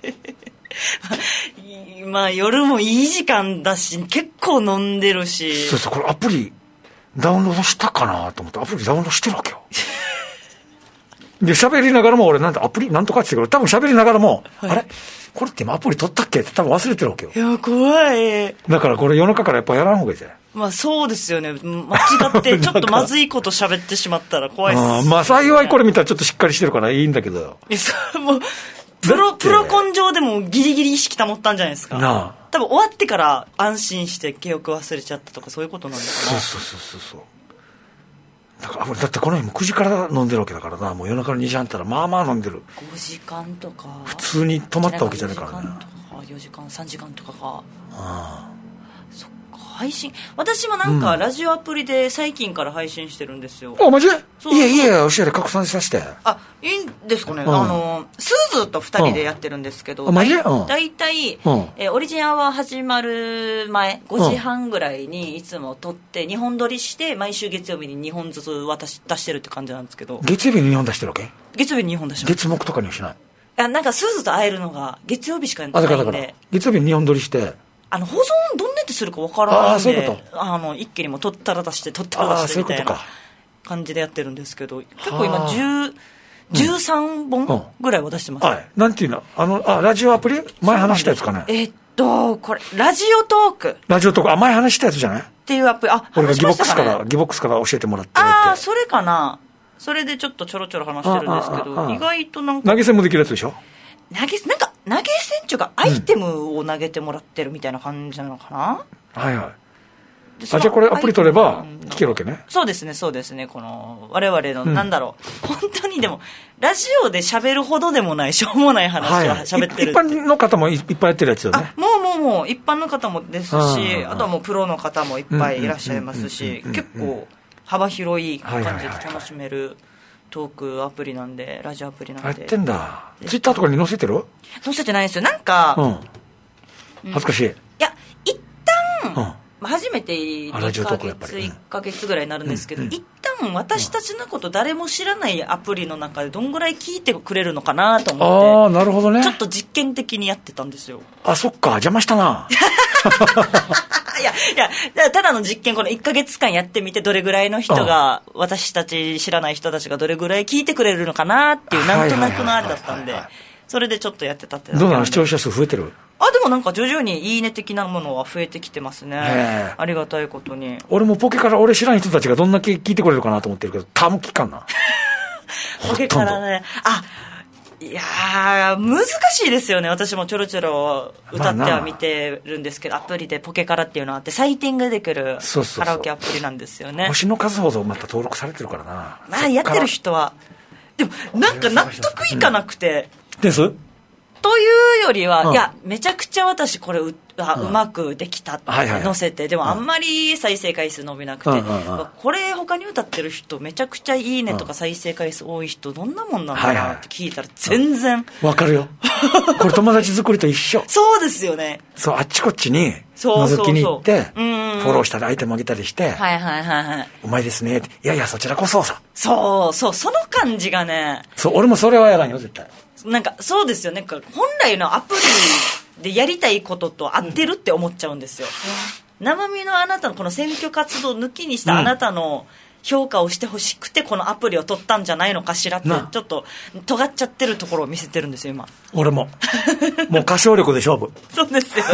まあ夜もいい時間だし結構飲んでるし、 そうそう、これアプリダウンロードしたかなと思ってアプリダウンロードしてるわけよで喋りながらも俺なんてアプリなんとかって言うけど多分喋りながらも、はい、あれこれって今アプリ取ったっけって多分忘れてるわけよ。 いや怖い。 だからこれ夜中からやっぱやらんほうがいいぜ。まあそうですよね、間違ってちょっとまずいこと喋ってしまったら怖いっす、ね、 あまあ幸いこれ見たらちょっとしっかりしてるからいいんだけどよ。 いやそもうプロプロ根性でもギリギリ意識保ったんじゃないですか。なあ多分終わってから安心して記憶忘れちゃったとかそういうことなんだかな。 そうそうそうそう、だからだってこの日もくじから飲んでるわけだからな、もう夜中のにじはんったらまあまあ飲んでる。 ごじかんとか普通に泊まったわけじゃないからね。よじかんとかよじかんさんじかんとかか。ああそっか、配信私もなんかラジオアプリで最近から配信してるんですよ。 あ、マジ？いやいやおしゃれ拡散させて。あ、 いいんですかね、うん、あのスーズーとふたりでやってるんですけど、うん、 マジ？ だいたい、うんえー、オリジンアワー始まる前ごじはんぐらいにいつも撮ってにほん撮りして毎週月曜日ににほんずつ渡し出してるって感じなんですけど。 月曜日ににほん出してるわけ？ 月曜日ににほん出してます。 月木とかにはしない？いやなんかスーズーと会えるのが月曜日しかないんで。あだからだから月曜日ににほん撮りしてあの保存どんなってするか分からないんで、あそういうことあの一気にも取ったら出して取ったら出してみたいな感じでやってるんですけど、結構今じゅう、じゅうさんぼんぐらいは出してます、うんうん、はい、 なんていうのあのあラジオアプリ前話したやつかね。 えー、っとこれラジオトークラジオトークあ前話したやつじゃないっていうアプリ。あ俺がギボックスからギボックスから教えてもらってああそれかな。それでちょっとちょろちょろ話してるんですけど意外となんか投げ銭もできるやつでしょ。 投げなんか投げ銭っていうかアイテムを投げてもらってるみたいな感じなのかな、うん、はいはい。あじゃあこれアプリ取れば聞けるわけね。そうですねそうですね。この我々の、うん、なんだろう本当にでもラジオで喋るほどでもないしょうもない話を喋ってる、 はい、一般の方もいっぱいやってるやつよね。 もうもうもう一般の方もですし あ, あとはもうプロの方もいっぱいいらっしゃいますし結構幅広い感じで楽しめるトークアプリなんでラジオアプリなんで。 やってんだ。ツイッターとかに載せてる？ 載せてないんですよ。なんか、 うん、恥ずかしい。いや一旦、うん、初めていっかげつ、いっかげつぐらいになるんですけど、うんうん、一旦私たちのこと誰も知らないアプリの中でどんぐらい聞いてくれるのかなと思って、 ああなるほどね、 ちょっと実験的にやってたんですよ。 あそっか邪魔したな。 いやいやただの実験、このいっかげつかんやってみてどれぐらいの人が、私たち知らない人たちがどれぐらい聞いてくれるのかなっていうなんとなくのあれだったんで、それでちょっとやってたって。 どうなの視聴者数増えてる？ あ、でもなんか徐々にいいね的なものは増えてきてますね。ありがたいことに。 俺もポケから俺知らん人たちがどんだけ聞いてくれるかなと思ってるけど、たむ聞かんな。 ポケからね。あ、いやー、難しいですよね。私もちょろちょろ歌っては見てるんですけど、アプリでポケからっていうのがあって、採点ができるカラオケアプリなんですよね。 星の数ほどまた登録されてるからな。 まあ、やってる人は。でも、なんか納得いかなくて。 うん、ですというよりは、うん、いや、めちゃくちゃ私これ う,、うん、うまくできたって載せて、でもあんまり再生回数伸びなくて、うん、これ他に歌ってる人めちゃくちゃいいねとか再生回数多い人どんなもんなんだなって聞いたら全然わかるよ。これ友達作りと一緒。 そうですよね。 そう、あっちこっちに覗きに行ってフォローしたりアイテムあげたりして、 はいはいはいはい、 うまいですねって、いやいやそちらこそさ、 そうそう、その感じがね、 そう、俺もそれはやらんよ絶対。 なんかそうですよね。本来のアプリでやりたいことと合ってるって思っちゃうんですよ。生身のあなたのこの選挙活動抜きにしたあなたの評価をしてほしくてこのアプリを取ったんじゃないのかしらって、ちょっと尖っちゃってるところを見せてるんですよ今。俺ももう歌唱力で勝負。 そうですよね。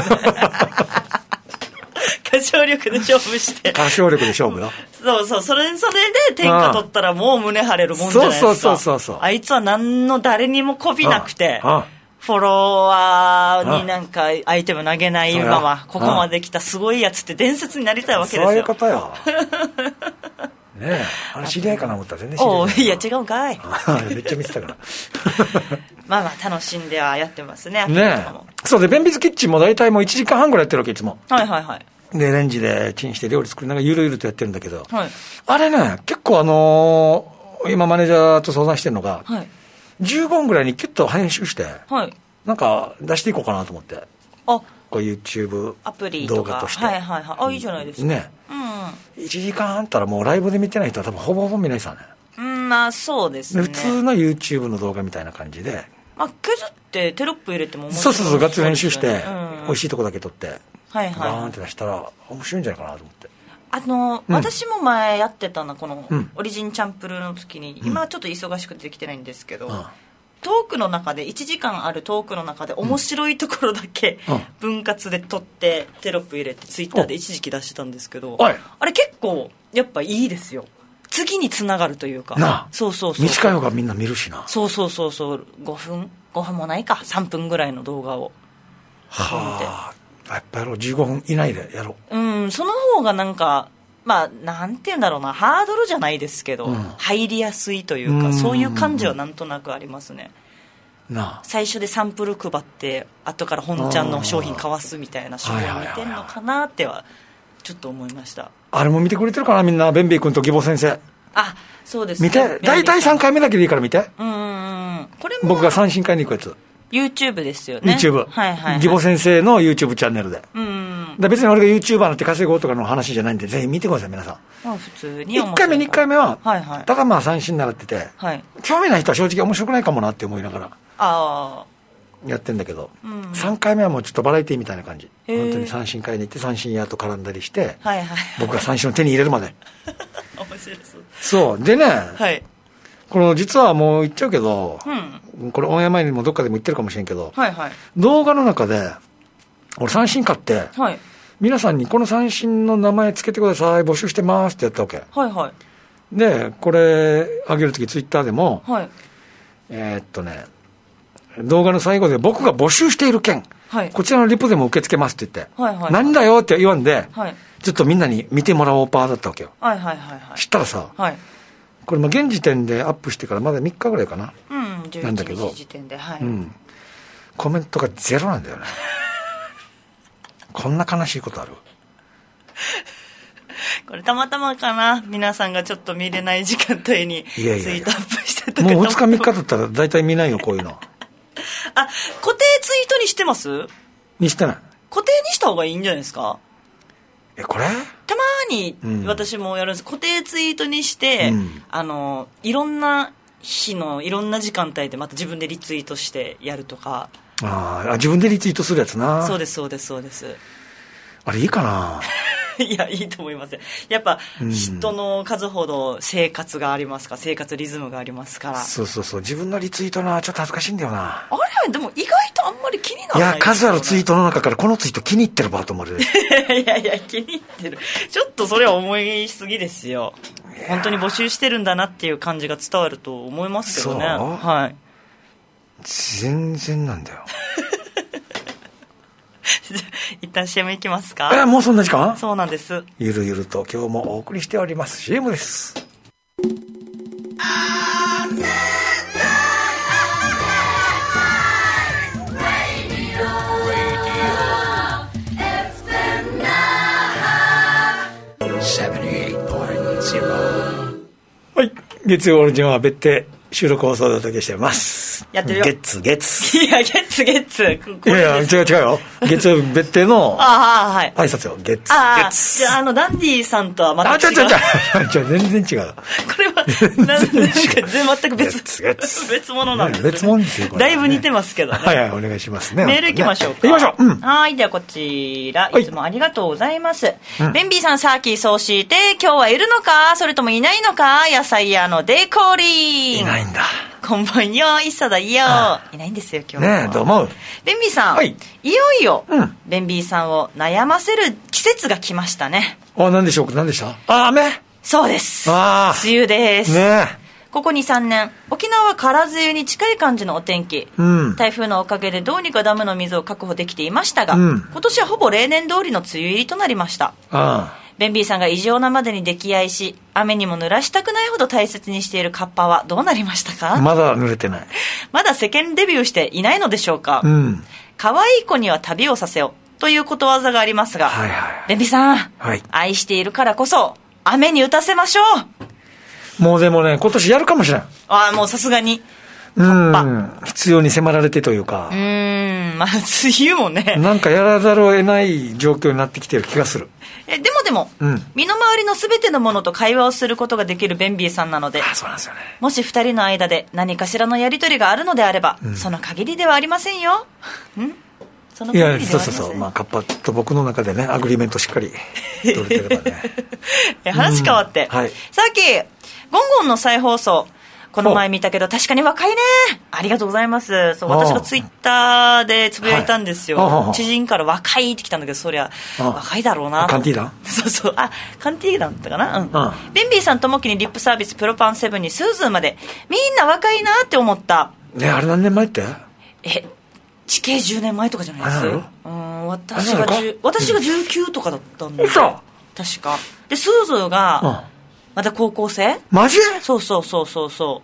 歌唱力で勝負して、 歌唱力で勝負よ。 そうそう、それそれで天下取ったらもう胸張れるもんじゃないですか。 そうそうそうそう。 あいつは何の誰にもこびなくて、フォロワーになんかアイテム投げないままここまで来たすごいやつって伝説になりたいわけですよ。 そういうことよ。ねえ、あれ知り合いかな思ったら全然知り合いない。 いや違うんかい。 めっちゃ見てたから。 まあまあ楽しんではやってますね。 ねえ。そうで、ベンビズキッチンも大体もういちじかんはんぐらいやってるわけいつも。 はいはいはい。 でレンジでチンして料理作りながらゆるゆるとやってるんだけど、 はい、 あれね結構あのー、今マネージャーと相談してるのが、 はい、 じゅうごふんぐらいにキュッと編集して、 はい、 なんか出していこうかなと思って、 あこう YouTube アプリ動画として、 はいはいはい、あいいじゃないですかね、 うん、 いちじかんあったらもうライブで見てない人は多分ほぼほぼ見ないさね。 うん、まあそうですね。 普通の YouTube の動画みたいな感じで、 まあ、削ってテロップ入れても面白い、そうそうそう、ガッツリ編集して、うん、美味しいとこだけ撮って、 はいはいはい、 バーンって出したら面白いんじゃないかなと思って。 あの、うん、私も前やってたのこのオリジンチャンプルーの時に、うん、今はちょっと忙しくてできてないんですけど、うん、トークの中でいちじかんあるトークの中で面白いところだけ分割で撮ってテロップ入れてツイッターで一時期出してたんですけど、あれ結構やっぱいいですよ。次につながるというかな、 そうそうそう、 短い方がみんな見るしな。 そうそうそうそう、ごふんごふんもないかさんぷんぐらいの動画をはあ、やっぱやろう、じゅうごふん以内でやろう。うん、その方がなんかまあなんて言うんだろうな、ハードルじゃないですけど、うん、入りやすいというか、そういう感じはなんとなくありますね。 なあ、 最初でサンプル配って後から本ちゃんの商品買わすみたいな手法を見てんのかなってはちょっと思いました。 あれも見てくれてるかなみんな。ベンビー君と義母先生、 あ、そうですね、 見て、大体さんかいめだけでいいから見て。 うんうんうん、これも僕が三振会に行くやつ YouTube ですよね。 YouTube、 はいはいはい、 義母先生の YouTube チャンネルで、 うん、 だ別に俺が YouTuber になって稼ごうとかの話じゃないんで、ぜひ見てください皆さん。 まあ、普通にいっかいめにかいめは、 はいはい、 ただまあ三振習ってて、 はい、 興味ない人は正直面白くないかもなって思いながらあやってんだけど、 うん、 さんかいめはもうちょっとバラエティみたいな感じ。本当に三振会に行って三振屋と絡んだりして、 はいはい、 僕が三振を手に入れるまで面白そう。 そうでね、 はい、 この実はもう言っちゃうけど、 うん、 これオンエア前にもどっかでも言ってるかもしれんけど、 はいはい、 動画の中で俺三振買って、 はい、 皆さんにこの三振の名前つけてください募集してますってやったわけ。 はいはい、 でこれ上げるときツイッターでも、 はい、 えー、っとね動画の最後で僕が募集している件、はい、こちらのリプでも受け付けますって言って、 はいはいはい、 何だよって言わんで、 はい、 ちょっとみんなに見てもらおうパーだったわけよ。 はいはいはいはい、 知ったらさ、 はい、 これも現時点でアップしてからまだみっかぐらいかな、 うん、じゅういちにち時点で、はい、 うん、コメントがゼロなんだよね。こんな悲しいことある？ これたまたまかな、皆さんがちょっと見れない時間帯にツイートアップしてたもうふつかみっかだったら大体見ないよこういうの。 あ、固定ツイートにしてます？ にしてない。 固定にした方がいいんじゃないですか？ え、これたまに私もやるんです、うん、固定ツイートにして、うん、あのいろんな日のいろんな時間帯でまた自分でリツイートしてやるとか。 ああ、自分でリツイートするやつな。 そうですそうですそうです。 あれいいかな。 いや、いいと思いますよ。やっぱ、人の数ほど生活がありますから、生活リズムがありますから。 そうそうそう。自分のリツイートな、ちょっと恥ずかしいんだよな。 あれでも意外とあんまり気にならない、 ね。いや、数あるツイートの中からこのツイート気に入ってるバーと思われる。 いやいや、気に入ってる。ちょっとそれは思いすぎですよ。本当に募集してるんだなっていう感じが伝わると思いますけどね。はい。 全然なんだよ。 一旦 シーエム いきますか。 え、もうそんな時間？ そうなんです。 ゆるゆると今日もお送りしております シーエム です。はい、月曜オリジンは別邸収録放送でお届けしています。 やってるよ。 月月。 いや、月月。 いやいや、違う違うよ。月曜別邸の挨拶よ。月月。 じゃあ、あの、ダンディさんとはまた違う。 あ、違う違う違う。全然違う。 これは、なんか全く別。 月月。 別物なんですね。 別物ですよ、これ。 だいぶ似てますけどね。 はいはい、お願いしますね。 メール行きましょうか。 行きましょう。うん。 はい、ではこちら、いつもありがとうございます。ベンビーさん、サーキー、そうして、今日はいるのかそれともいないのか野菜屋のデコリー。 いないんだ。 こんばんよ、いっさだよ。いないんですよ、今日は。 ねえ、どうも。 ベンビーさん、はい、いよいよ、うん、ベンビーさんを悩ませる季節が来ましたね。 あ、何でしょうか、何でした？あ、雨？ そうです。 あ、 梅雨です。 ねえ。 ここに、さんねん、沖縄は空梅雨に近い感じのお天気、うん、台風のおかげでどうにかダムの水を確保できていましたが、うん、今年はほぼ例年通りの梅雨入りとなりました。ああ、ベンビーさんが異常なまでに溺愛し、雨にも濡らしたくないほど大切にしているカッパはどうなりましたか？ まだ濡れてない。 まだ世間デビューしていないのでしょうか？うん、可愛い子には旅をさせよということわざがありますが、はいはい、ベンビーさん、はい、愛しているからこそ雨に打たせましょう。もうでもね、今年やるかもしれない。 ああ、もうさすがにカッパ、うん、必要に迫られてというか、 うーん、まあ梅雨もね、 なんかやらざるを得ない状況になってきてる気がする。 えでもでも、うん、身の回りのすべてのものと会話をすることができるベンビーさんなので、 あ、そうなんですよね。 もし二人の間で何かしらのやり取りがあるのであれば、うん、その限りではありませんよ。んその限りではありません。いや、そうそうそう、まあ、カッパと僕の中でね、アグリメントしっかり取れてればね。 話変わって、うん、はい、さっきゴンゴンの再放送この前見たけど確かに若いね。ありがとうございます。そう、私がツイッターでつぶやいたんですよ、はい、知人から若いって来たんだけど、そりゃ若いだろうな。 カンティーダンそうそう、あ、カンティーダンだったかな、うん、ベンビーさんともきにリップサービスプロパンセブンにスーズーまでみんな若いなって思ったね。あれ何年前って？ え、地形じゅうねんまえとかじゃないです。うん、私が私がじゅうきゅうとかだったんで、うん、確かでスーズーが、うんまだ高校生？ マジ？ そうそうそうそうそう。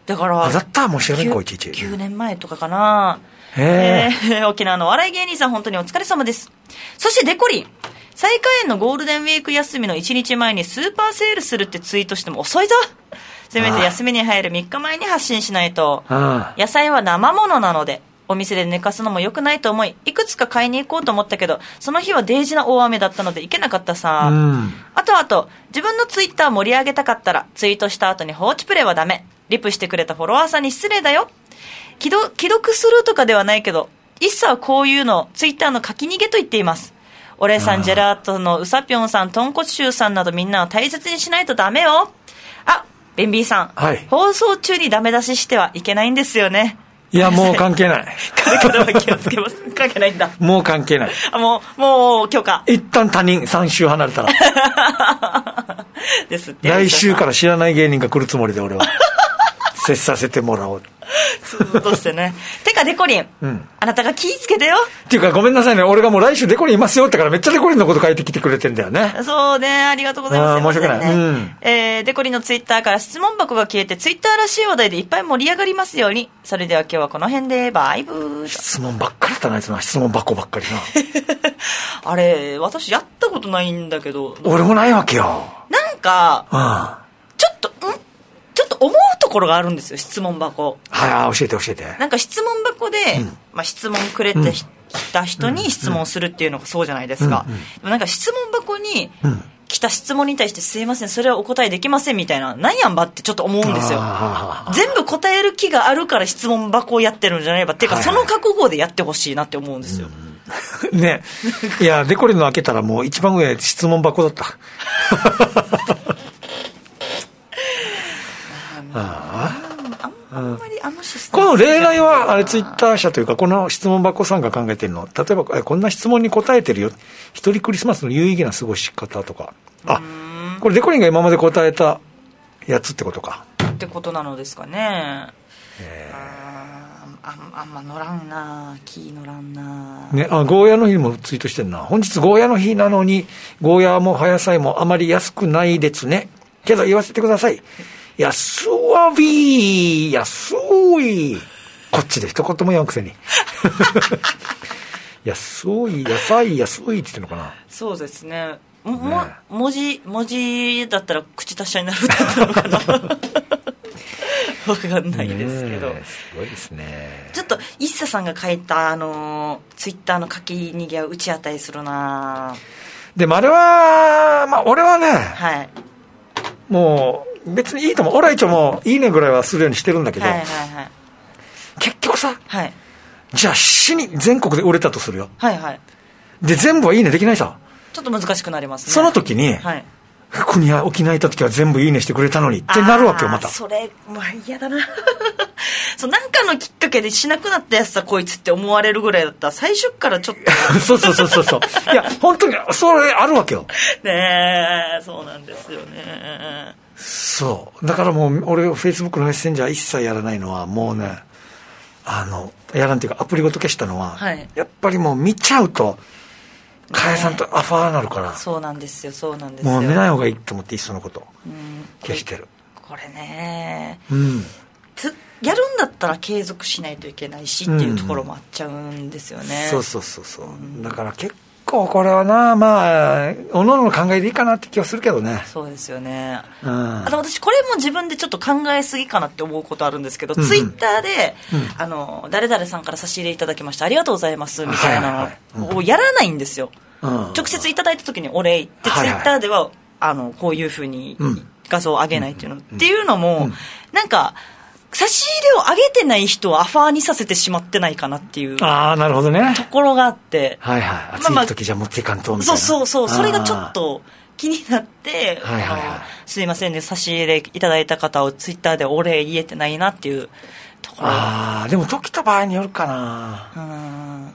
だからだったもう知らない子いちいちきゅうねんまえとかかな。へえー、沖縄の笑い芸人さん本当にお疲れ様です。そしてデコリン再開園のゴールデンウィーク休みのいちにちまえにスーパーセールするってツイートしても遅いぞ。せめて休みに入るみっかまえに発信しないと。野菜は生ものなのでお店で寝かすのも良くないと思い、いくつか買いに行こうと思ったけど、その日はデージな大雨だったので行けなかったさ、うん、あとあと自分のツイッター盛り上げたかったらツイートした後に放置プレイはダメ。リプしてくれたフォロワーさんに失礼だよ。既読、既読するとかではないけど、一切はこういうのツイッターの書き逃げと言っています。お礼さん、ジェラートのうさぴょんさん、とんこつしゅうさんなどみんなを大切にしないとダメよ。あ、ベンビーさん、はい、放送中にダメ出ししてはいけないんですよね。 いや、もう関係ない。 これは気をつけます。関係ないんだ。 もう関係ない。 あ、もう、もう、許可。 一旦他人、さん週離れたら。 ですって。 来週から知らない芸人が来るつもりで、俺は。接させてもらおう。 そうとしてね。てか、デコリン。うん。あなたが気ぃつけてよ。 っていうか、ごめんなさいね。俺がもう来週デコリンいますよってから、めっちゃデコリンのこと書いてきてくれてんだよね。 そうね。ありがとうございます。 あ、申し訳ない。うん。 えー、デコリンのツイッターから質問箱が消えて、ツイッターらしい話題でいっぱい盛り上がりますように。それでは今日はこの辺で、バイブー。 質問ばっかりだったな、あいつな。質問箱ばっかりな。 あれ、私やったことないんだけど。 俺もないわけよ。 なんか、うん。ちょっと、んちょっと思うところがあるんですよ、質問箱。 はい、教えて教えて。 なんか質問箱で、うん、まあ、質問くれてきた人に質問するっていうのがそうじゃないですか。うんうん、でもなんか質問箱に来た質問に対してすいません、それはお答えできませんみたいな、なんやんばってちょっと思うんですよ。全部答える気があるから質問箱をやってるんじゃないばっていうか、はいはい、その覚悟でやってほしいなって思うんですよ。 ね。いや、デコリンの開けたらもう一番上質問箱だった。ああ、あんまりあのシステム、この例題はあれツイッター社というかこの質問箱さんが考えてるの。例えばこんな質問に答えてるよ。一人クリスマスの有意義な過ごし方とか。あ、これデコリンが今まで答えたやつってことか。 ってことなのですかね。えー、あ, あんま乗らんな、気乗らんな。 ね、あ、ゴーヤの日もツイートしてんな。本日ゴーヤの日なのにゴーヤも葉野菜もあまり安くないですね。けど言わせてください。安わびー、安い。こっちで一言も言わんくせに。安い、野菜、安いって言ってるのかな。 そうですね。も、ね、文字、文字だったら口達者になるってことなのかな。わかんないですけど、 ね、すごいですね。 ちょっと一茶さんが書いたあのツイッターの書き逃げは打ち当たりするな。 でもあれは、まあ、俺はね、 はい、 もう別にいいと思う。俺は一応もういいねぐらいはするようにしてるんだけど、 はいはいはい、 結局さ、 はい、 じゃあ死に全国で売れたとするよ。 はいはい。 で全部はいいねできないさ。 ちょっと難しくなりますね。 その時に、はい、国は沖縄行った時は全部いいねしてくれたのにってなるわけよ。またそれまあ嫌だな。そう、なんかのきっかけでしなくなったやつさこいつって思われるぐらいだったら最初からちょっとそうそうそうそうそう。いや本当にそれあるわけよ。 ねえ、そうなんですよね。 そうだからもう俺フェイスブックのメッセンジャー一切やらないのはもうね、あのやらんっていうかアプリごと消したのは、はい、やっぱりもう見ちゃうとかやさんとアファーなるから、ね、 そうなんですよ、そうなんですよ。 もう見ない方がいいと思っていっそのこと消してる。 これね、 うん、 やるんだったら継続しないといけないしっていうところもあっちゃうんですよね、 うん、そうそうそうそう、うん、だから結構これはな、まあおのおの考えでいいかなって気はするけどね。 そうですよね、 うん、 あと私これも自分でちょっと考えすぎかなって思うことあるんですけど、うんうん、ツイッターで、うん、あの誰々さんから差し入れいただきましたありがとうございますみたいなのをやらないんですよ、うん、直接いただいた時にお礼言って、はいはい、ツイッターではあのこういうふうに画像を上げないっていうの、うん、っていうのも、うん、なんか差し入れを上げてない人をアファーにさせてしまってないかなっていうああなるほどねところがあって、 はいはい、暑い時じゃ持っていかんとみたいな、 そうそうそう、それがちょっと気になって、 はいはいはい、 すいませんね差し入れいただいた方をツイッターでお礼言えてないなっていうところ。 ああでも時と場合によるかな。うん、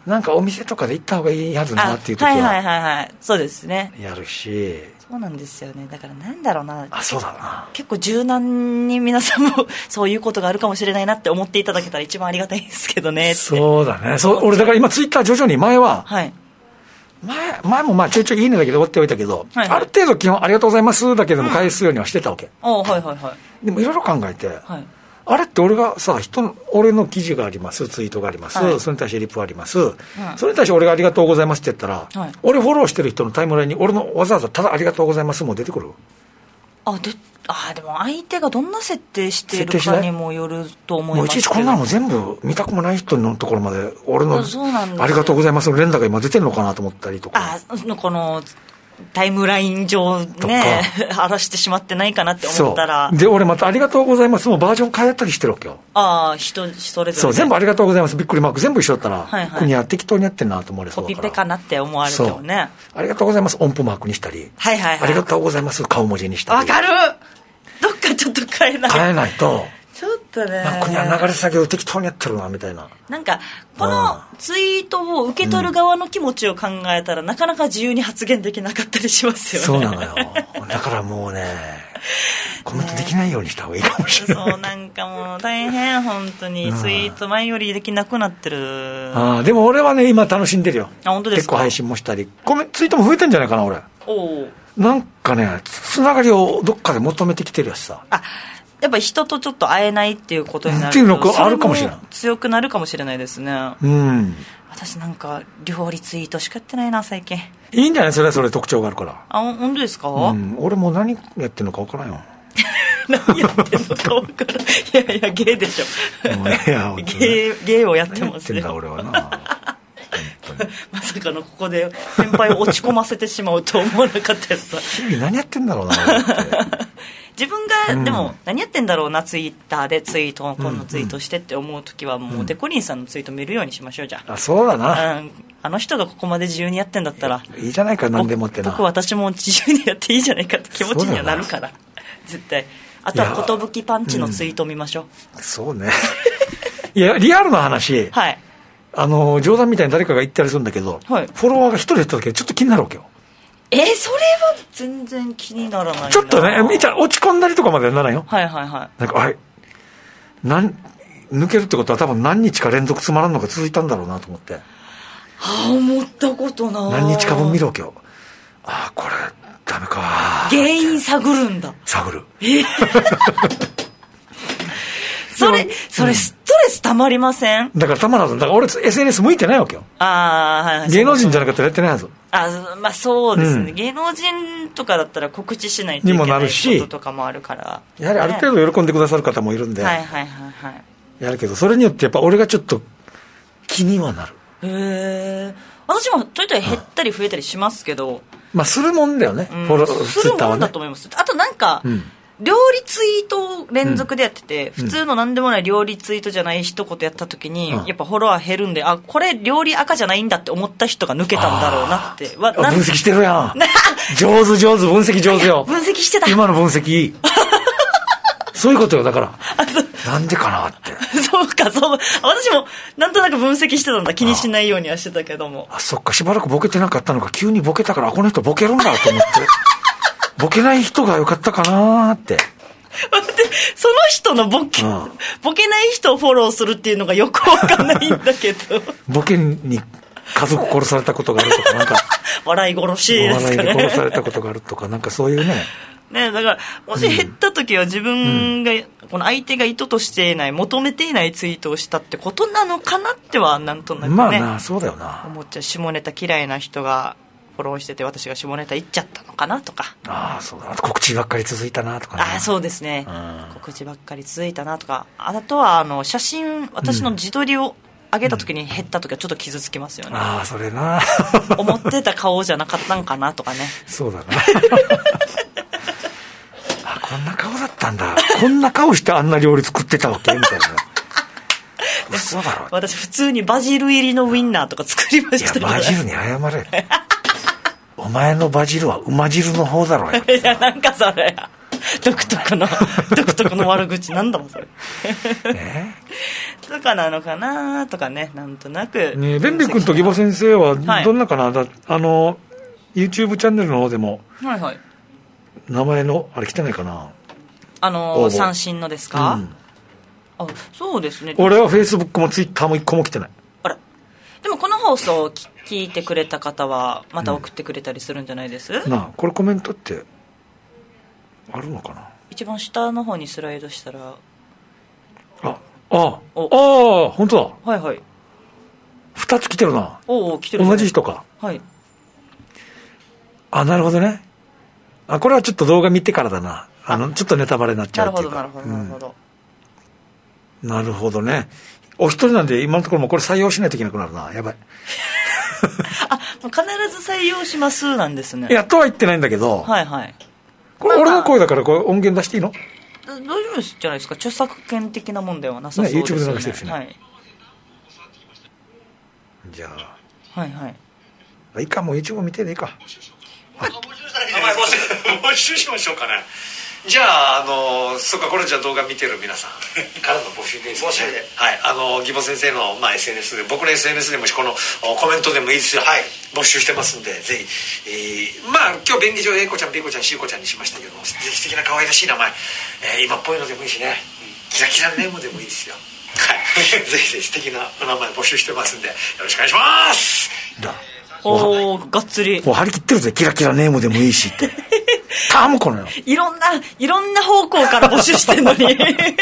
なんかお店とかで行った方がいいはずなっていう時ははいはいはいはいそうですねやるし。 そうなんですよね。だからなんだろうな、 あそうだな、 結構柔軟に皆さんもそういうことがあるかもしれないなって思っていただけたら一番ありがたいんですけどねって。 そうだね。そう俺だから今ツイッター徐々に前は、 はい、 前, 前もまあちょいちょいいいねだけど終わっておいたけど、はいはい、ある程度基本ありがとうございますだけでも返すようにはしてたわけ、 うん、はいはいはい、 でもいろいろ考えて、 はい、 あれって俺がさ人の俺の記事がありますツイートがあります、はい、それに対してリプあります、うん、それに対して俺がありがとうございますって言ったら、はい、俺フォローしてる人のタイムラインに俺のわざわざただありがとうございますも出てくる。 あであでも相手がどんな設定しているかにもよると思いますけど、もういちいちこんなの全部見たくもない人のところまで俺のありがとうございますの連打が今出てるのかなと思ったりとか、 あこのタイムライン上ね荒らしてしまってないかなって思ったら、 で俺またありがとうございますもバージョン変えたりしてるわけよ。 ああ人それぞれ、 そう全部ありがとうございますびっくりマーク全部一緒だったら、はいはい、国は適当にやってんなと思われそうだからコピペかなって思われてもね、 ありがとうございます音符マークにしたり、 はいはいはい、 ありがとうございます顔文字にしたり。 わかる、どっかちょっと変えない変えないとちょっとね国は流れ下げを適当にやってるなみたいな。 なんかこのツイートを受け取る側の気持ちを考えたら、うん、なかなか自由に発言できなかったりしますよね。 そうなのよだからもうねコメントできないようにした方がいいかもしれない、 ね、そうなんかもう大変本当にツイート前よりできなくなってる。 あでも俺はね今楽しんでるよ。 あ本当ですか。 結構配信もしたりコメツイートも増えてんじゃないかな俺。 おなんかねつながりをどっかで求めてきてるやつさ。 あやっぱ人とちょっと会えないっていうことになるとっていうのがあるかもしれない。 強くなるかもしれないですね。 うん私なんか料理ツイートしかやってないな最近。 いいんじゃないそれはそれ特徴があるから。 あ本当ですか、 うん、俺もう何やってんのか分からんよ何やってんのか分からんいやいやゲーでしょもういやゲー、ゲーをやってますよ。 何やってんだ俺はなまさかのここで先輩を落ち込ませてしまうと思わなかったやつさ日々何やってんだろうな自分が、うん、でも何やってんだろうなツイッターでツイートこんなツイートしてって思うときはもうデコリンさんのツイート見るようにしましょうじゃあ。 あそうだな、 うんあの人がここまで自由にやってんだったらいいじゃないか、何でもってな。 僕私も自由にやっていいじゃないかって気持ちにはなるから絶対。あとは寿パンチのツイート見ましょう、 うん、そうねいやリアルな話、 はい、 あの冗談みたいに誰かが言ったりするんだけど、はい、フォロワーが一人減った時はちょっと気になるわけよ。 えー、それは全然気にならないな。 ちょっとね、みちゃん落ち込んだりとかまではならないよ。 はいはいはい。 なんかあれなん抜けるってことは多分何日か連続つまらんのが続いたんだろうなと思って。 はあ、思ったことない。 何日か分見るわけよ。ああこれダメか。 原因探るんだ。 探る。 えそれそれストレスたまりません？ だからたまらず、だから俺 エスエヌエス 向いてないわけよ。 ああ、はいはい。 芸能人じゃなかったらやってないはず。 あ、まあそうですね、うん、芸能人とかだったら告知しないといけないこととかもあるから、 やはりある程度喜んでくださる方もいるんで、 はいはいはいはい、 やるけど、それによってやっぱ俺がちょっと気にはなる。 へえ。私もちょいちょい減ったり増えたりしますけど、 まあするもんだよね、 うん、フォローするもんだと思います。あとなんか、うん、料理ツイートを連続でやってて、うん、普通の何でもない料理ツイートじゃない一言やった時に、うん、やっぱフォロワー減るんで、あ、これ料理赤じゃないんだって思った人が抜けたんだろうなってわ分析してるやん上手上手、分析上手よ。 分析してた。 今の分析そういうことよ。だからなんでかなってそうか、そう、私もなんとなく分析してたんだ。気にしないようにはしてたけども、 ああそっか、しばらくボケてなかったのが急にボケたから、あ、この人ボケるんだと思ってボケない人がよかったかなって。 待って、その人のボケ、うん、ボケない人をフォローするっていうのがよくわかんないんだけどボケに家族殺されたことがあるとか、なんか笑い殺しですかね。 笑いで殺されたことがあるとか、なんかそういうねね、だからもし減った時は自分が、うん、この相手が意図としていない、求めていないツイートをしたってことなのかなってはなんとなくね、 まあな、そうだよな、 思っちゃう。下ネタ嫌いな人がフォローしてて、私が下ネタ言っちゃったのかなとか。 ああそうだ。あと告知ばっかり続いたなとかね。 ああそうですね、告知ばっかり続いたなとか。あとはあの写真、私の自撮りを上げた時に減った時はちょっと傷つきますよね、 うん、ああそれな思ってた顔じゃなかったんかなとかね。 そうだなあ、こんな顔だったんだ、こんな顔してあんな料理作ってたわけみたいな嘘だろ。 私普通にバジル入りのウインナーとか作りました。 いやバジルに謝れお前のバジルは馬汁の方だろいやなんかそれ独特の独特の悪口なんだもんそれえとかなのかなとかね、なんとなくね。ベンビ君と義母先生はどんなかな、はい、だあの YouTube チャンネルの方でも、 はいはい、 名前のあれ来てないかな、 あの三振のですか、うん、あそうですね。 俺は Facebook も Twitter もいっこも来てない。 あら、でもこの放送を聞いてくれた方はまた送ってくれたりするんじゃないです、うん、 なあ、これコメントってあるのかな。 一番下の方にスライドしたら、 あああああ、本当だ。 はいはい、 ふたつ来てるな。 おお来てる、 同じ人か。 はい。 あ、なるほどね。あ、これはちょっと動画見てからだな。あのちょっとネタバレになっちゃうっていうか。 なるほどなるほどなるほど、 うん、なるほどね。お一人なんで今のところもこれ採用しないといけなくなるな。やばいあ、必ず採用しますなんですね。 いやとは言ってないんだけど、 はいはい、 これ俺の声だからこれ音源出していいの？ 大丈夫ですじゃないですか。著作権的なもんではなさそうですよね。 YouTube で流してるしね、はい、じゃあはいはい、 いいか、もう YouTube 見てでいいか。 あ、募集しましょうかね。じゃあ、あのそうか、これじゃあ動画見てる皆さんからの募集でいいですか、ね、はい、あの義母先生の、まあ、エスエヌエス で、僕の エスエヌエス でもこのコメントでもいいですよ。はい、募集してますんで、ぜひ、えー、まあ今日便宜上 A 子ちゃん B 子ちゃん C 子ちゃんにしましたけども、ぜひ素敵な可愛らしい名前、えー、今っぽいのでもいいしね、キラキラネームでもいいですよ。はいぜひぜひ素敵なお名前募集してますんで、よろしくお願いします。 だおー、がっつりもう張り切ってるぜ。キラキラネームでもいいしって頼むこのよ。 いろんないろんな方向から募集してんのに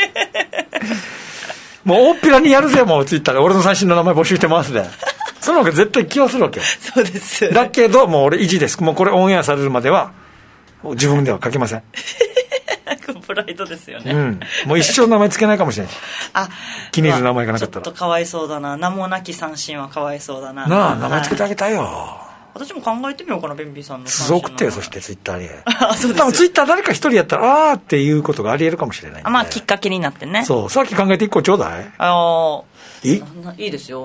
もう大っぴらにやるぜ。もうツイッターで俺の最新の名前募集してますで、その方が絶対気はするわけよ。 そうですだけどもう俺維持です。もうこれオンエアされるまでは自分では書けませんプライドですよね、 うん、もう一生名前つけないかもしれない。 あ、 気に入る名前がなかったら、 ちょっとかわいそうだな。名もなき三振はかわいそうだな。 なあ、名前つけてあげたいよ、はい、 私も考えてみようかな、ベンビーさんのすごくて、そしてツイッターにあ、そうです。 多分ツイッター誰か一人やったらあーっていうことがありえるかもしれないんで。 あ、まあきっかけになってね。 そう、さっき考えて一個ちょうだい。 ああ、 いいいいですよ。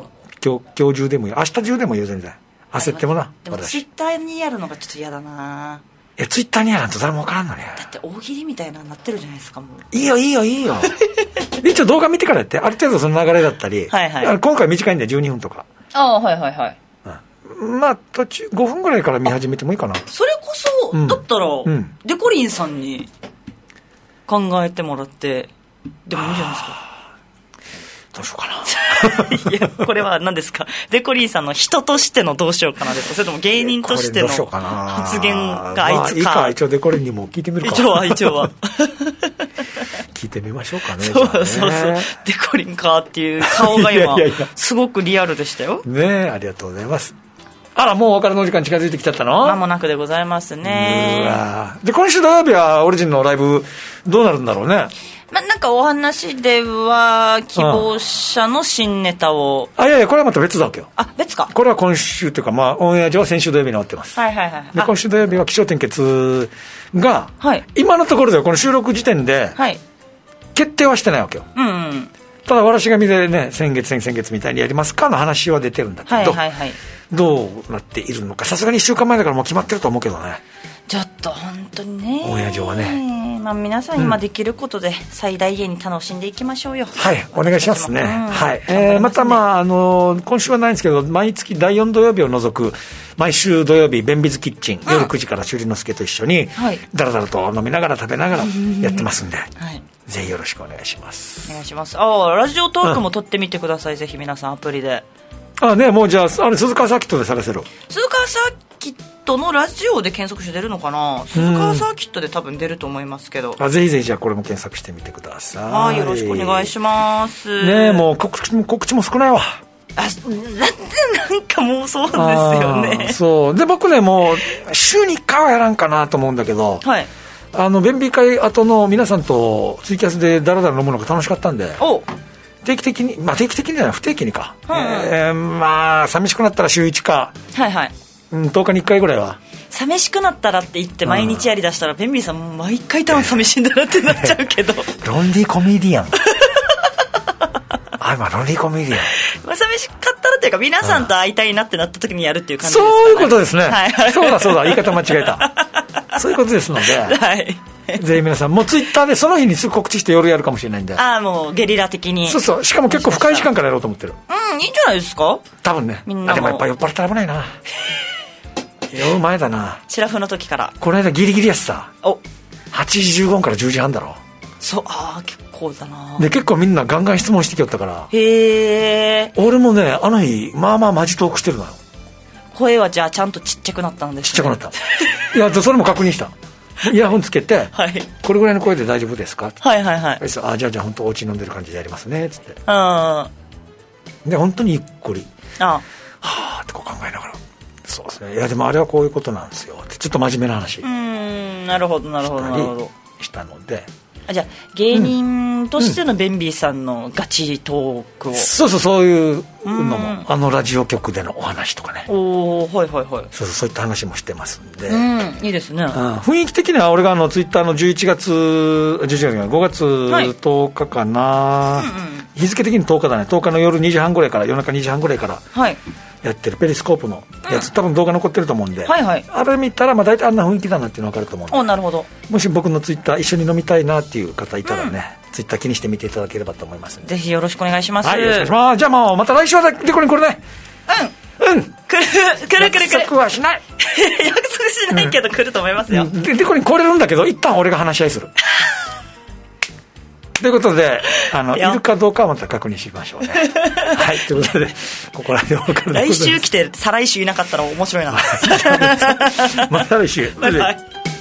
今日今日中でもいい、明日中でもいいよ全然。焦ってもな。 でもツイッターにやるのがちょっと嫌だな。 え、ツイッターにやらんと誰も分からんのね。 だって大喜利みたいなのなってるじゃないですか、もう。 いいよいいよいいよ。一応動画見てからやって、ある程度その流れだったり、はいはい、今回短いんでじゅうにふんとか。 ああ、はいはいはい。 うん、まあ途中ごふんぐらいから見始めてもいいかな。 それこそ、うん、だったら、うん、デコリンさんに考えてもらってでもいいんじゃないですか。 どうしようかな。 いや、これは何ですか。デコリンさんの人としてのどうしようかなですか、それとも芸人としての発言があいつか。まあ、いいか、 一応デコリンにも聞いてみるか。 一応は一応は聞いてみましょうかね。 そうそうそう、ね、デコリンかっていう顔が今いやいやいやすごくリアルでしたよね。え、ありがとうございます。あら、もうお別れの時間近づいてきちゃったの。 間もなくでございますね。 うわで、今週土曜日はオリジンのライブどうなるんだろうね。 まあ、なんかお話では希望者の新ネタを、 うん、あ、いやいや、これはまた別だわけよ。 あ、別か。 これは今週というか、まあオンエア上は先週土曜日に終わってます。 はいはいはい。 で、今週土曜日は起承転結が、はい、今のところではこの収録時点で、はい、決定はしてないわけよ。うんうん、ただわらし紙でね、先月先々月みたいにやりますかの話は出てるんだけど、はいはいはい、どうなっているのか、さすがにいっしゅうかんまえだからもう決まってると思うけどね。 ちょっと本当にね、 オンエア上はね、 まあ、皆さん今できることで最大限に楽しんでいきましょうよ、 うん、はい、お願いしますね、うん、はい、えー、またまあ、あのー、今週はないんですけど、毎月だいよん土曜日を除く毎週土曜日ベンビズキッチン、うん、夜くじからしゅりのすけと一緒にだらだらと飲みながら食べながらやってますんで、はい、ぜひよろしくお願いします。 お願いします。ああ、ラジオトークも撮ってみてください、うん、ぜひ皆さんアプリで。 あね、もうじゃあ、あれ鈴川サーキットで探せる。 鈴川サーキットのラジオで検索して出るのかな。鈴川サーキットで多分出ると思いますけど、 あ、ぜひぜひじゃあこれも検索してみてください。 はい、よろしくお願いします。 ね、もう告知も告知も少ないわ。 あ、なんかもうそうですよね。 そうで、僕ね、もう週にいっかいはやらんかなと思うんだけど、はい、あの便秘会後の皆さんとツイキャスでダラダラ飲むのが楽しかったんで、お定期的に、まあ定期的にじゃない、不定期にか、はいはい、えー、まあ寂しくなったら週いちか、はいはい、うん、とおかにいっかいぐらいは。 寂しくなったらって言って毎日やりだしたら、ベンビーさん毎回多分寂しいんだなってなっちゃうけど、 ロンリーコメディアンあ、今ロンリーコメディアン、 まあ、寂しかったらっていうか、皆さんと会いたいなってなった時にやるっていう感じですかね。 そういうことですね、はいはい、そうだそうだ、言い方間違えたそういうことですので、はい、ぜひ皆さんもうツイッターでその日にすぐ告知して夜やるかもしれないんで、 ああ、もうゲリラ的に。 そうそう、しかも結構深い時間からやろうと思ってる。 うん、いいんじゃないですか、 多分ね。みんなも、あ、でもやっぱ酔っ払ったら危ないな酔う前だな、 シラフの時から。 この間ギリギリやしさ、おはちじじゅうごふんからじゅうじはんだろ。 そう、ああ結構だな。 で結構みんなガンガン質問してきよったから、 へえ。 俺もね、あの日まあまあマジトークしてるのよ。 声はじゃあちゃんとちっちゃくなったんですね。 ちっちゃくなったいや、それも確認したイヤホンつけて、はい、これぐらいの声で大丈夫ですかって、はいはいはい、あ、じゃあじゃあ本当お家飲んでる感じでやりますねっつって、あで本当にゆっくり、あはあってこう考えながら、そうですね、いやでもあれはこういうことなんですよってちょっと真面目な話、うーん、なるほどなるほどなるほどしたので、 あ、じゃあ芸人としてのベンビーさんのガチトークを、うん、 そうそう、そういうのもあのラジオ局でのお話とかね、 おー、はいはいはい、 そうそう、そういった話もしてますんで、 うん、いいですね、うん、 雰囲気的には俺があのツイッターのじゅういちがつじゅういちがつごがつとおかかな、はい、うんうん、日付的にとおかだね、とおかの夜にじはんぐらいから、夜中にじはんぐらいからやってるペリスコープのやつ、うん、多分動画残ってると思うんで、はいはい、あれ見たらまあ大体あんな雰囲気だなっていうの分かると思うんで、 お、なるほど、 もし僕のツイッター一緒に飲みたいなっていう方いたらね、うん、ツイッター気にしてみていただければと思いますんで、 ぜひよろしくお願いします。 はい、よろしくお願いします。じゃあもうまた来週はでこれこれね、うんうん、 来る来る来る来る、 約束はしない約束しないけど来ると思いますよ、うん、 ででこれに来れるんだけど一旦俺が話し合いするということで、あのいるかどうかはまた確認しましょうねはい、ということでここらでお別れでございます。 来週来て再来週いなかったら面白いなまた来週、 バイバイ。